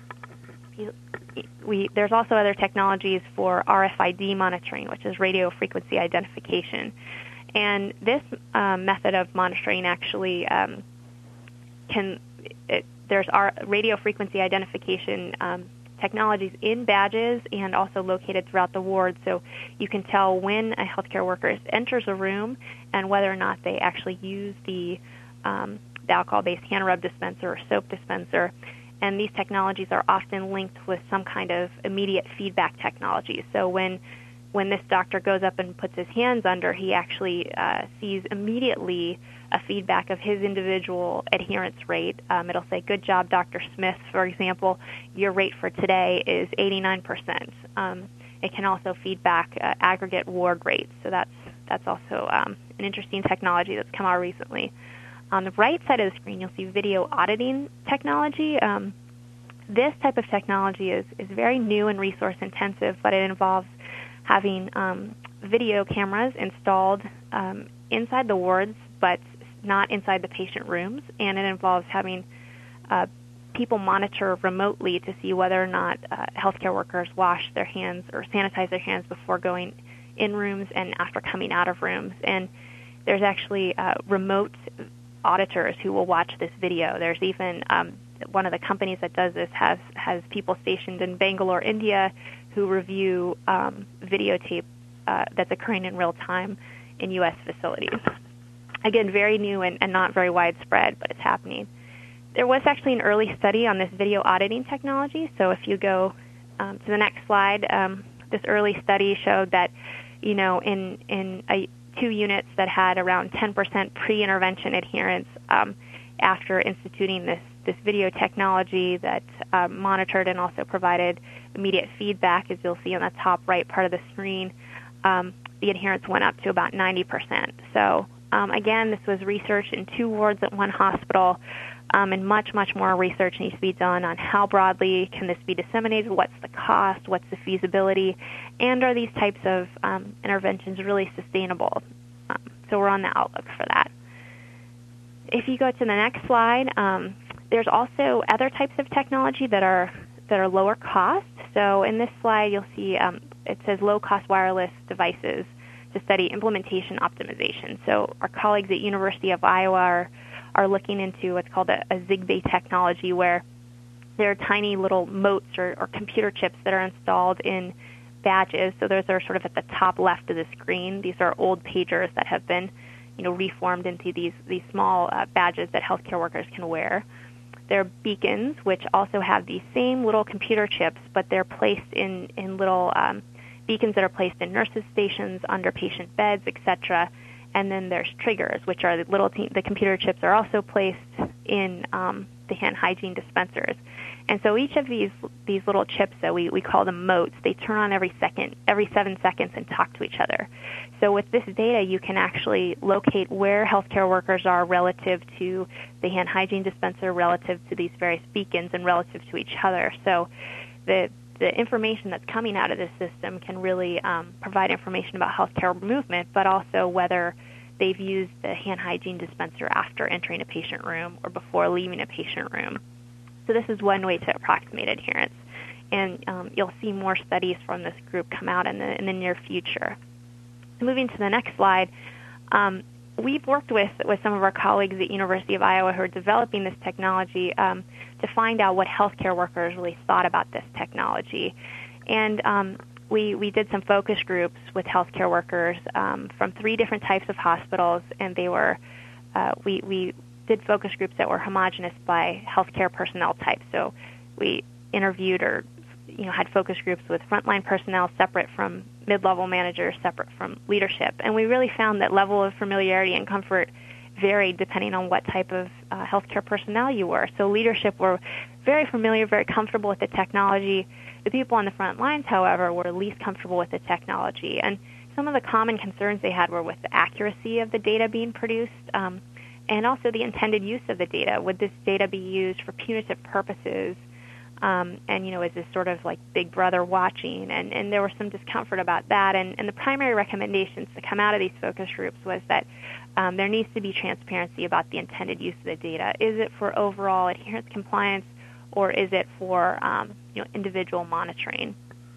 we, there's also other technologies for R F I D monitoring, which is radio frequency identification. And this um, method of monitoring actually um, can, it, there's our radio frequency identification um, technologies in badges and also located throughout the ward, so you can tell when a healthcare worker enters a room and whether or not they actually use the, um, the alcohol-based hand rub dispenser or soap dispenser. And these technologies are often linked with some kind of immediate feedback technology. So when when this doctor goes up and puts his hands under, he actually uh, sees immediately a feedback of his individual adherence rate. Um, it'll say, "Good job, Doctor Smith," for example. Your rate for today is eighty-nine percent. Um, it can also feedback uh, aggregate ward rates. So that's that's also um, an interesting technology that's come out recently. On the right side of the screen, you'll see video auditing technology. Um, this type of technology is, is very new and resource intensive, but it involves having um, video cameras installed um, inside the wards, but not inside the patient rooms, and it involves having uh, people monitor remotely to see whether or not uh, healthcare workers wash their hands or sanitize their hands before going in rooms and after coming out of rooms. And there's actually uh, remote auditors who will watch this video. There's even um, one of the companies that does this has has people stationed in Bangalore, India, who review um, videotape uh, that's occurring in real time in U S facilities. Again, very new and, and not very widespread, but it's happening. There was actually an early study on this video auditing technology. So if you go um, to the next slide, um, this early study showed that, you know, in in a two units that had around ten percent pre-intervention adherence um, after instituting this, this video technology that uh, monitored and also provided immediate feedback, as you'll see on the top right part of the screen, um, the adherence went up to about ninety percent. So um, again, this was research in two wards at one hospital, um, and much, much more research needs to be done on how broadly can this be disseminated, what's the cost, what's the feasibility, and are these types of um, interventions really sustainable? Um, so we're on the outlook for that. If you go to the next slide, um, there's also other types of technology that are that are lower cost. So in this slide, you'll see um, it says low-cost wireless devices to study implementation optimization. So our colleagues at University of Iowa are, are looking into what's called a, a Zigbee technology, where there are tiny little motes or, or computer chips that are installed in badges. So those are sort of at the top left of the screen. These are old pagers that have been, you know, reformed into these these small uh, badges that healthcare workers can wear. they're beacons, which also have these same little computer chips, but they're placed in, in little um, beacons that are placed in nurses' stations, under patient beds, et cetera. And then there's triggers, which are the little te- the computer chips are also placed in um, the hand hygiene dispensers. And so each of these these little chips, that we, we call them motes, they turn on every second, every seven seconds and talk to each other. So with this data, you can actually locate where healthcare workers are relative to the hand hygiene dispenser, relative to these various beacons, and relative to each other. So the the information that's coming out of this system can really um, provide information about healthcare movement, but also whether they've used the hand hygiene dispenser after entering a patient room or before leaving a patient room. So this is one way to approximate adherence. And um, you'll see more studies from this group come out in the, in the near future. So moving to the next slide, um, we've worked with, with some of our colleagues at University of Iowa who are developing this technology um, to find out what healthcare workers really thought about this technology. And um, we, we did some focus groups with healthcare workers um, from three different types of hospitals, and they were, uh, we, we did focus groups that were homogenous by healthcare personnel type. So we interviewed or you know, had focus groups with frontline personnel separate from mid-level managers, separate from leadership. And we really found that level of familiarity and comfort varied depending on what type of uh, healthcare personnel you were. So leadership were very familiar, very comfortable with the technology. The people on the front lines, however, were least comfortable with the technology. And some of the common concerns they had were with the accuracy of the data being produced um, and also the intended use of the data. Would this data be used for punitive purposes? Um, and, you know, is this sort of like Big Brother watching? And, and there was some discomfort about that. And, and the primary recommendations to come out of these focus groups was that um, there needs to be transparency about the intended use of the data. Is it for overall adherence compliance, or is it for, um, you know, individual monitoring?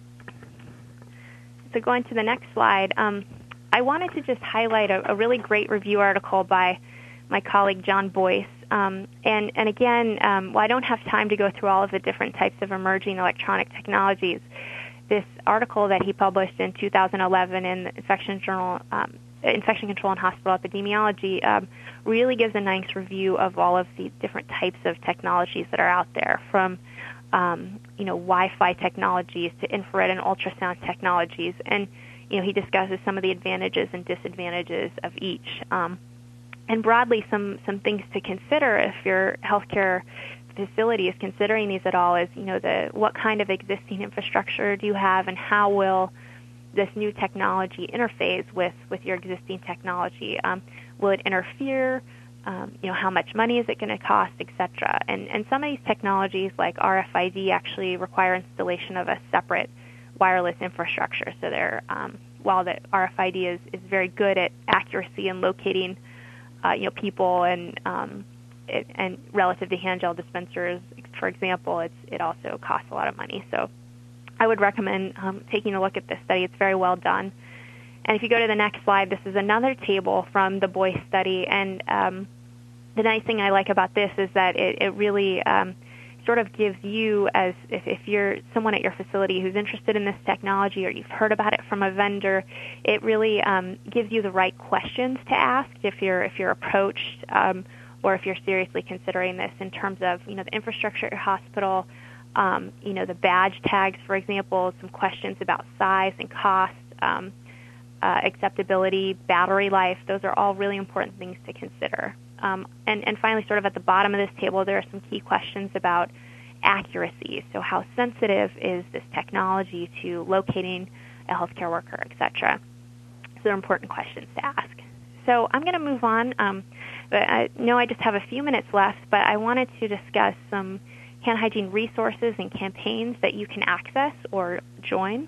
So going to the next slide, um, I wanted to just highlight a, a really great review article by my colleague John Boyce. Um, and, and again, um, while I don't have time to go through all of the different types of emerging electronic technologies, this article that he published in two thousand eleven in the Infection Journal, um, Infection Control and Hospital Epidemiology, um, really gives a nice review of all of the different types of technologies that are out there, from um, you know, Wi-Fi technologies to infrared and ultrasound technologies. And you know, he discusses some of the advantages and disadvantages of each. Um, And broadly, some, some things to consider if your healthcare facility is considering these at all is, you know, the what kind of existing infrastructure do you have, and how will this new technology interface with, with your existing technology? Um, will it interfere? Um, you know, how much money is it going to cost, et cetera? And, and some of these technologies, like R F I D, actually require installation of a separate wireless infrastructure. So they're, um, while the R F I D is, is very good at accuracy and locating Uh, you know, people and um, it, and relative to hand gel dispensers, for example, it's it also costs a lot of money. So I would recommend um, taking a look at this study. It's very well done. And if you go to the next slide, this is another table from the Boyce study. And um, the nice thing I like about this is that it, it really um, sort of gives you, as if, if you're someone at your facility who's interested in this technology, or you've heard about it from a vendor, it really um, gives you the right questions to ask if you're if you're approached um, or if you're seriously considering this, in terms of, you know, the infrastructure at your hospital, um, you know, the badge tags, for example, some questions about size and cost, um, uh, acceptability, battery life. Those are all really important things to consider. Um, and, and finally, sort of at the bottom of this table, there are some key questions about accuracy. So how sensitive is this technology to locating a healthcare worker, et cetera? So they're important questions to ask. So I'm going to move on. Um, but I know I just have a few minutes left, but I wanted to discuss some hand hygiene resources and campaigns that you can access or join.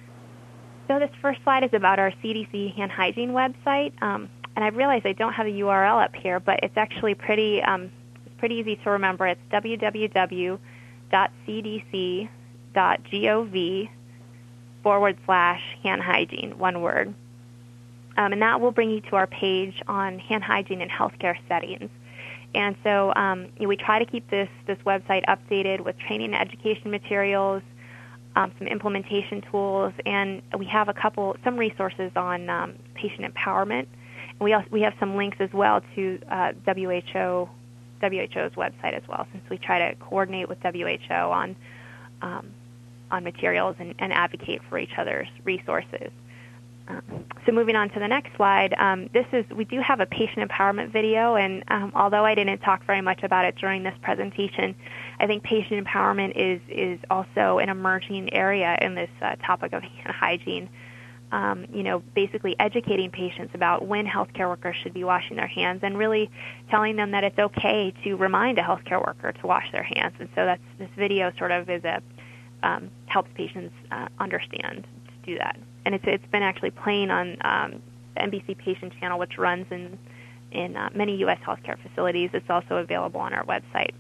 So this first slide is about our C D C hand hygiene website. Um, And I realize I don't have a U R L up here, but it's actually pretty um, it's pretty easy to remember. It's w w w dot c d c dot gov forward slash hand hygiene, one word. Um, and that will bring you to our page on hand hygiene in healthcare settings. And so um, you know, we try to keep this, this website updated with training and education materials, um, some implementation tools, and we have a couple, some resources on um, patient empowerment. We also, we have some links as well to uh, W H O W H O's website as well, since we try to coordinate with W H O on um, on materials and, and advocate for each other's resources. Um, so moving on to the next slide, um, this is we do have a patient empowerment video, and um, although I didn't talk very much about it during this presentation, I think patient empowerment is is also an emerging area in this uh, topic of hand hygiene. Um, you know, basically educating patients about when healthcare workers should be washing their hands, and really telling them that it's okay to remind a healthcare worker to wash their hands. And so that's this video sort of is a um, helps patients uh, understand to do that. And it's it's been actually playing on um, the N B C Patient Channel, which runs in in uh, many U S healthcare facilities. It's also available on our website.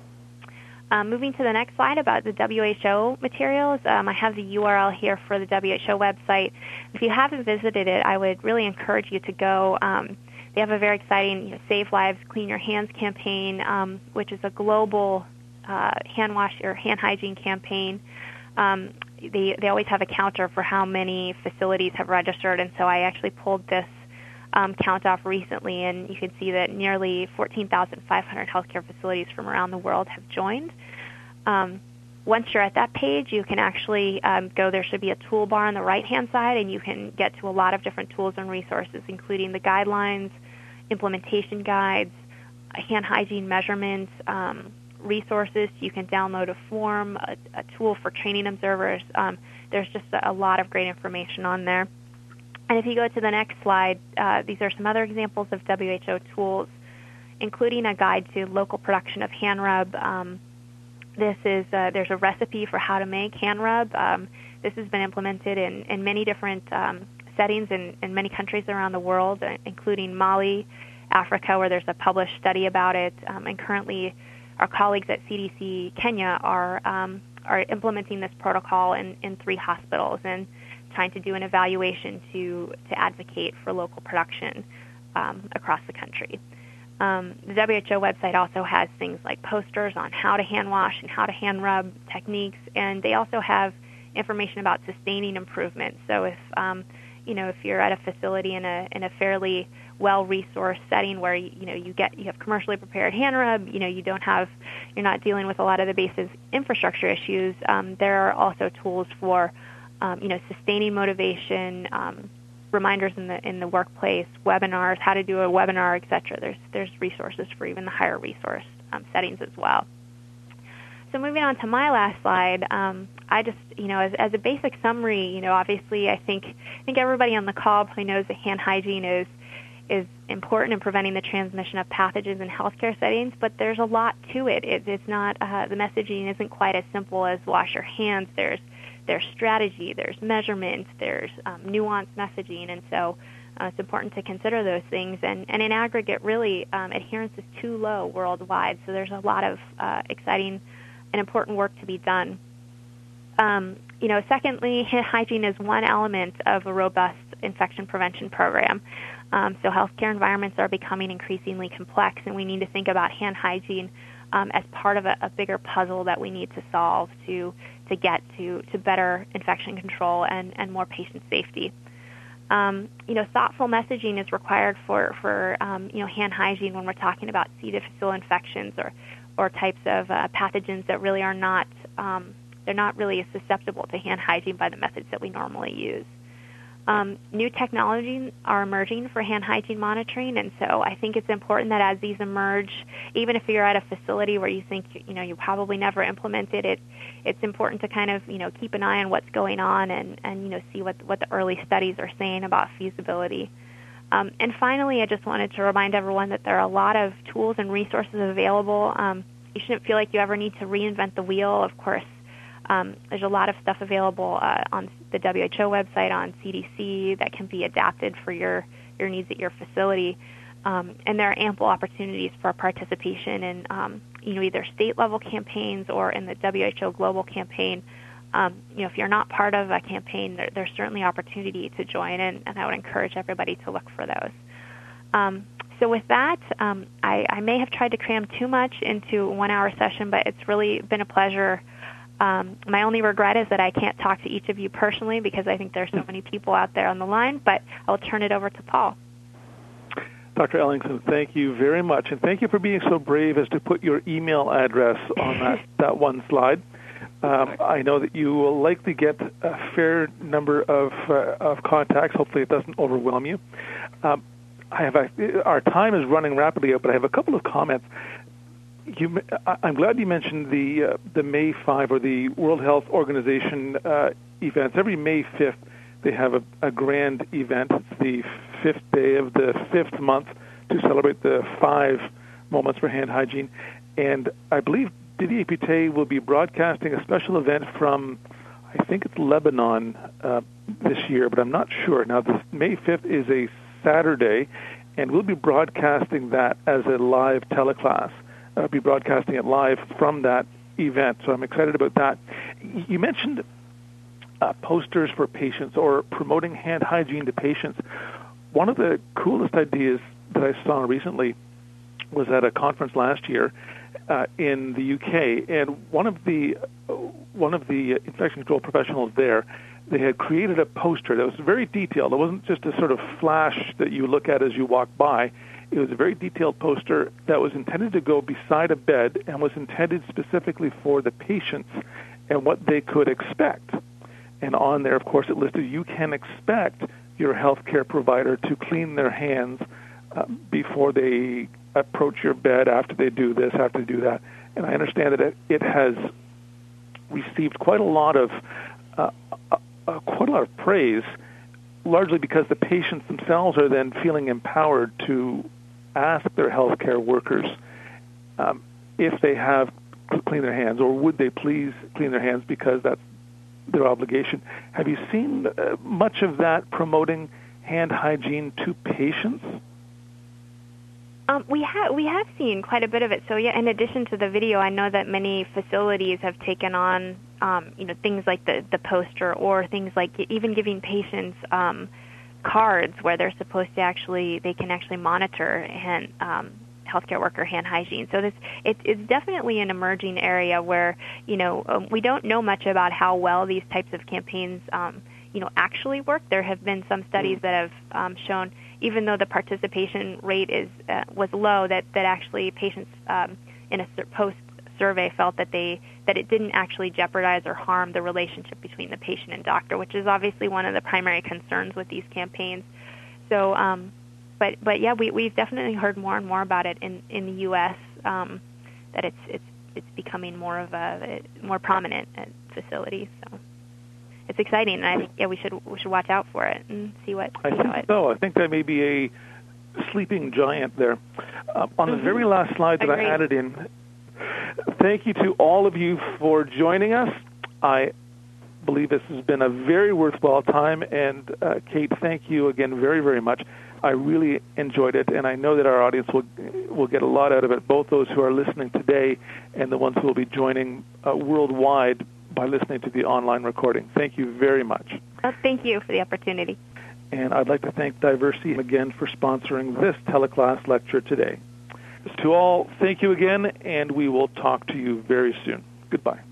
Um, moving to the next slide about the W H O materials, um, I have the U R L here for the W H O website. If you haven't visited it, I would really encourage you to go. Um, they have a very exciting you know, Save Lives, Clean Your Hands campaign, um, which is a global uh, hand wash or hand hygiene campaign. Um, they, they always have a counter for how many facilities have registered, and so I actually pulled this Um, count off recently, and you can see that nearly fourteen thousand five hundred healthcare facilities from around the world have joined. Um, once you're at that page, you can actually um, go, there should be a toolbar on the right-hand side, and you can get to a lot of different tools and resources, including the guidelines, implementation guides, hand hygiene measurements, um, resources. You can download a form, a, a tool for training observers. Um, there's just a, a lot of great information on there. And if you go to the next slide, uh, these are some other examples of W H O tools, including a guide to local production of hand rub. Um, this is uh, there's a recipe for how to make hand rub. Um, this has been implemented in, in many different um, settings in, in many countries around the world, including Mali, Africa, where there's a published study about it. Um, and currently, our colleagues at C D C Kenya are um, are implementing this protocol in, in three hospitals and trying to do an evaluation to, to advocate for local production um, across the country. Um, the W H O website also has things like posters on how to hand wash and how to hand rub techniques, and they also have information about sustaining improvements. So if um, you know if you're at a facility in a in a fairly well-resourced setting where you, you know you get you have commercially prepared hand rub, you know you don't have you're not dealing with a lot of the basic infrastructure issues. Um, there are also tools for Um, you know, sustaining motivation, um, reminders in the in the workplace, webinars, how to do a webinar, et cetera. There's there's resources for even the higher resource um, settings as well. So moving on to my last slide, um, I just you know as, as a basic summary, you know, obviously I think I think everybody on the call probably knows that hand hygiene is is important in preventing the transmission of pathogens in healthcare settings, but there's a lot to it. it it's not uh, the messaging isn't quite as simple as wash your hands. There's There's strategy, there's measurements, there's um, nuanced messaging, and so uh, it's important to consider those things. And, and in aggregate, really, um, adherence is too low worldwide, so there's a lot of uh, exciting and important work to be done. Um, you know, secondly, hand hygiene is one element of a robust infection prevention program. Um, so healthcare environments are becoming increasingly complex, and we need to think about hand hygiene um, as part of a, a bigger puzzle that we need to solve to to get to, to better infection control and, and more patient safety. Um, you know, thoughtful messaging is required for, for um, you know, hand hygiene when we're talking about C. difficile infections or, or types of uh, pathogens that really are not, um, they're not really as susceptible to hand hygiene by the methods that we normally use. Um, new technologies are emerging for hand hygiene monitoring, and so I think it's important that as these emerge, even if you're at a facility where you think you know you probably never implemented it, it's important to kind of you know keep an eye on what's going on and, and you know see what what the early studies are saying about feasibility. Um, and finally, I just wanted to remind everyone that there are a lot of tools and resources available. Um, you shouldn't feel like you ever need to reinvent the wheel. Of course, Um, there's a lot of stuff available uh, on the W H O website, on C D C, that can be adapted for your, your needs at your facility. Um, and there are ample opportunities for participation in um, you know, either state-level campaigns or in the W H O global campaign. Um, you know, if you're not part of a campaign, there, there's certainly opportunity to join, and, and I would encourage everybody to look for those. Um, so with that, um, I, I may have tried to cram too much into a one-hour session, but it's really been a pleasure. Um, my only regret is that I can't talk to each of you personally because I think there's so many people out there on the line, but I'll turn it over to Paul. Doctor Ellingson, thank you very much, and thank you for being so brave as to put your email address on that, that one slide. Um, I know that you will likely get a fair number of uh, of contacts. Hopefully it doesn't overwhelm you. Um, I have a, our time is running rapidly out, but I have a couple of comments. You, I'm glad you mentioned the uh, the May fifth or the World Health Organization uh, events. Every May fifth, they have a, a grand event. It's the fifth day of the fifth month to celebrate the five moments for hand hygiene. And I believe Didier Pité will be broadcasting a special event from, I think it's Lebanon uh, this year, but I'm not sure. Now, this May fifth is a Saturday, and we'll be broadcasting that as a live teleclass. I'll be broadcasting it live from that event, so I'm excited about that. You mentioned uh, posters for patients or promoting hand hygiene to patients. One of the coolest ideas that I saw recently was at a conference last year uh, in the U K, and one of the uh, one of the infection control professionals there, they had created a poster that was very detailed. It wasn't just a sort of flash that you look at as you walk by. It was a very detailed poster that was intended to go beside a bed and was intended specifically for the patients and what they could expect. And on there, of course, it listed you can expect your healthcare provider to clean their hands uh, before they approach your bed, after they do this, after they do that. And I understand that it, it has received quite a lot of uh, uh, uh, quite a lot of praise, largely because the patients themselves are then feeling empowered to ask their healthcare workers um, if they have cleaned their hands, or would they please clean their hands because that's their obligation. Have you seen uh, much of that promoting hand hygiene to patients? Um, we have we have seen quite a bit of it. So yeah, in addition to the video, I know that many facilities have taken on um, you know things like the the poster, or things like even giving patients um, cards where they're supposed to actually they can actually monitor hand um, healthcare worker hand hygiene. So this it, it's definitely an emerging area where you know um, we don't know much about how well these types of campaigns um, you know actually work. There have been some studies that have um, shown, even though the participation rate is uh, was low, that, that actually patients um, in a post survey felt that they that it didn't actually jeopardize or harm the relationship between the patient and doctor, which is obviously one of the primary concerns with these campaigns. So, um, but but yeah, we we've definitely heard more and more about it in, in the U S Um, that it's it's it's becoming more of a more prominent at facilities. So it's exciting, and I think yeah we should we should watch out for it and see what. I think it, so. I think that may be a sleeping giant there. Uh, on mm-hmm. the very last slide that Agreed. I added in, thank you to all of you for joining us. I believe this has been a very worthwhile time, and uh, Kate, thank you again very, very much. I really enjoyed it, and I know that our audience will will get a lot out of it, both those who are listening today and the ones who will be joining uh, worldwide by listening to the online recording. Thank you very much. Oh, thank you for the opportunity. And I'd like to thank Diversity again for sponsoring this teleclass lecture today. To all, thank you again, and we will talk to you very soon. Goodbye.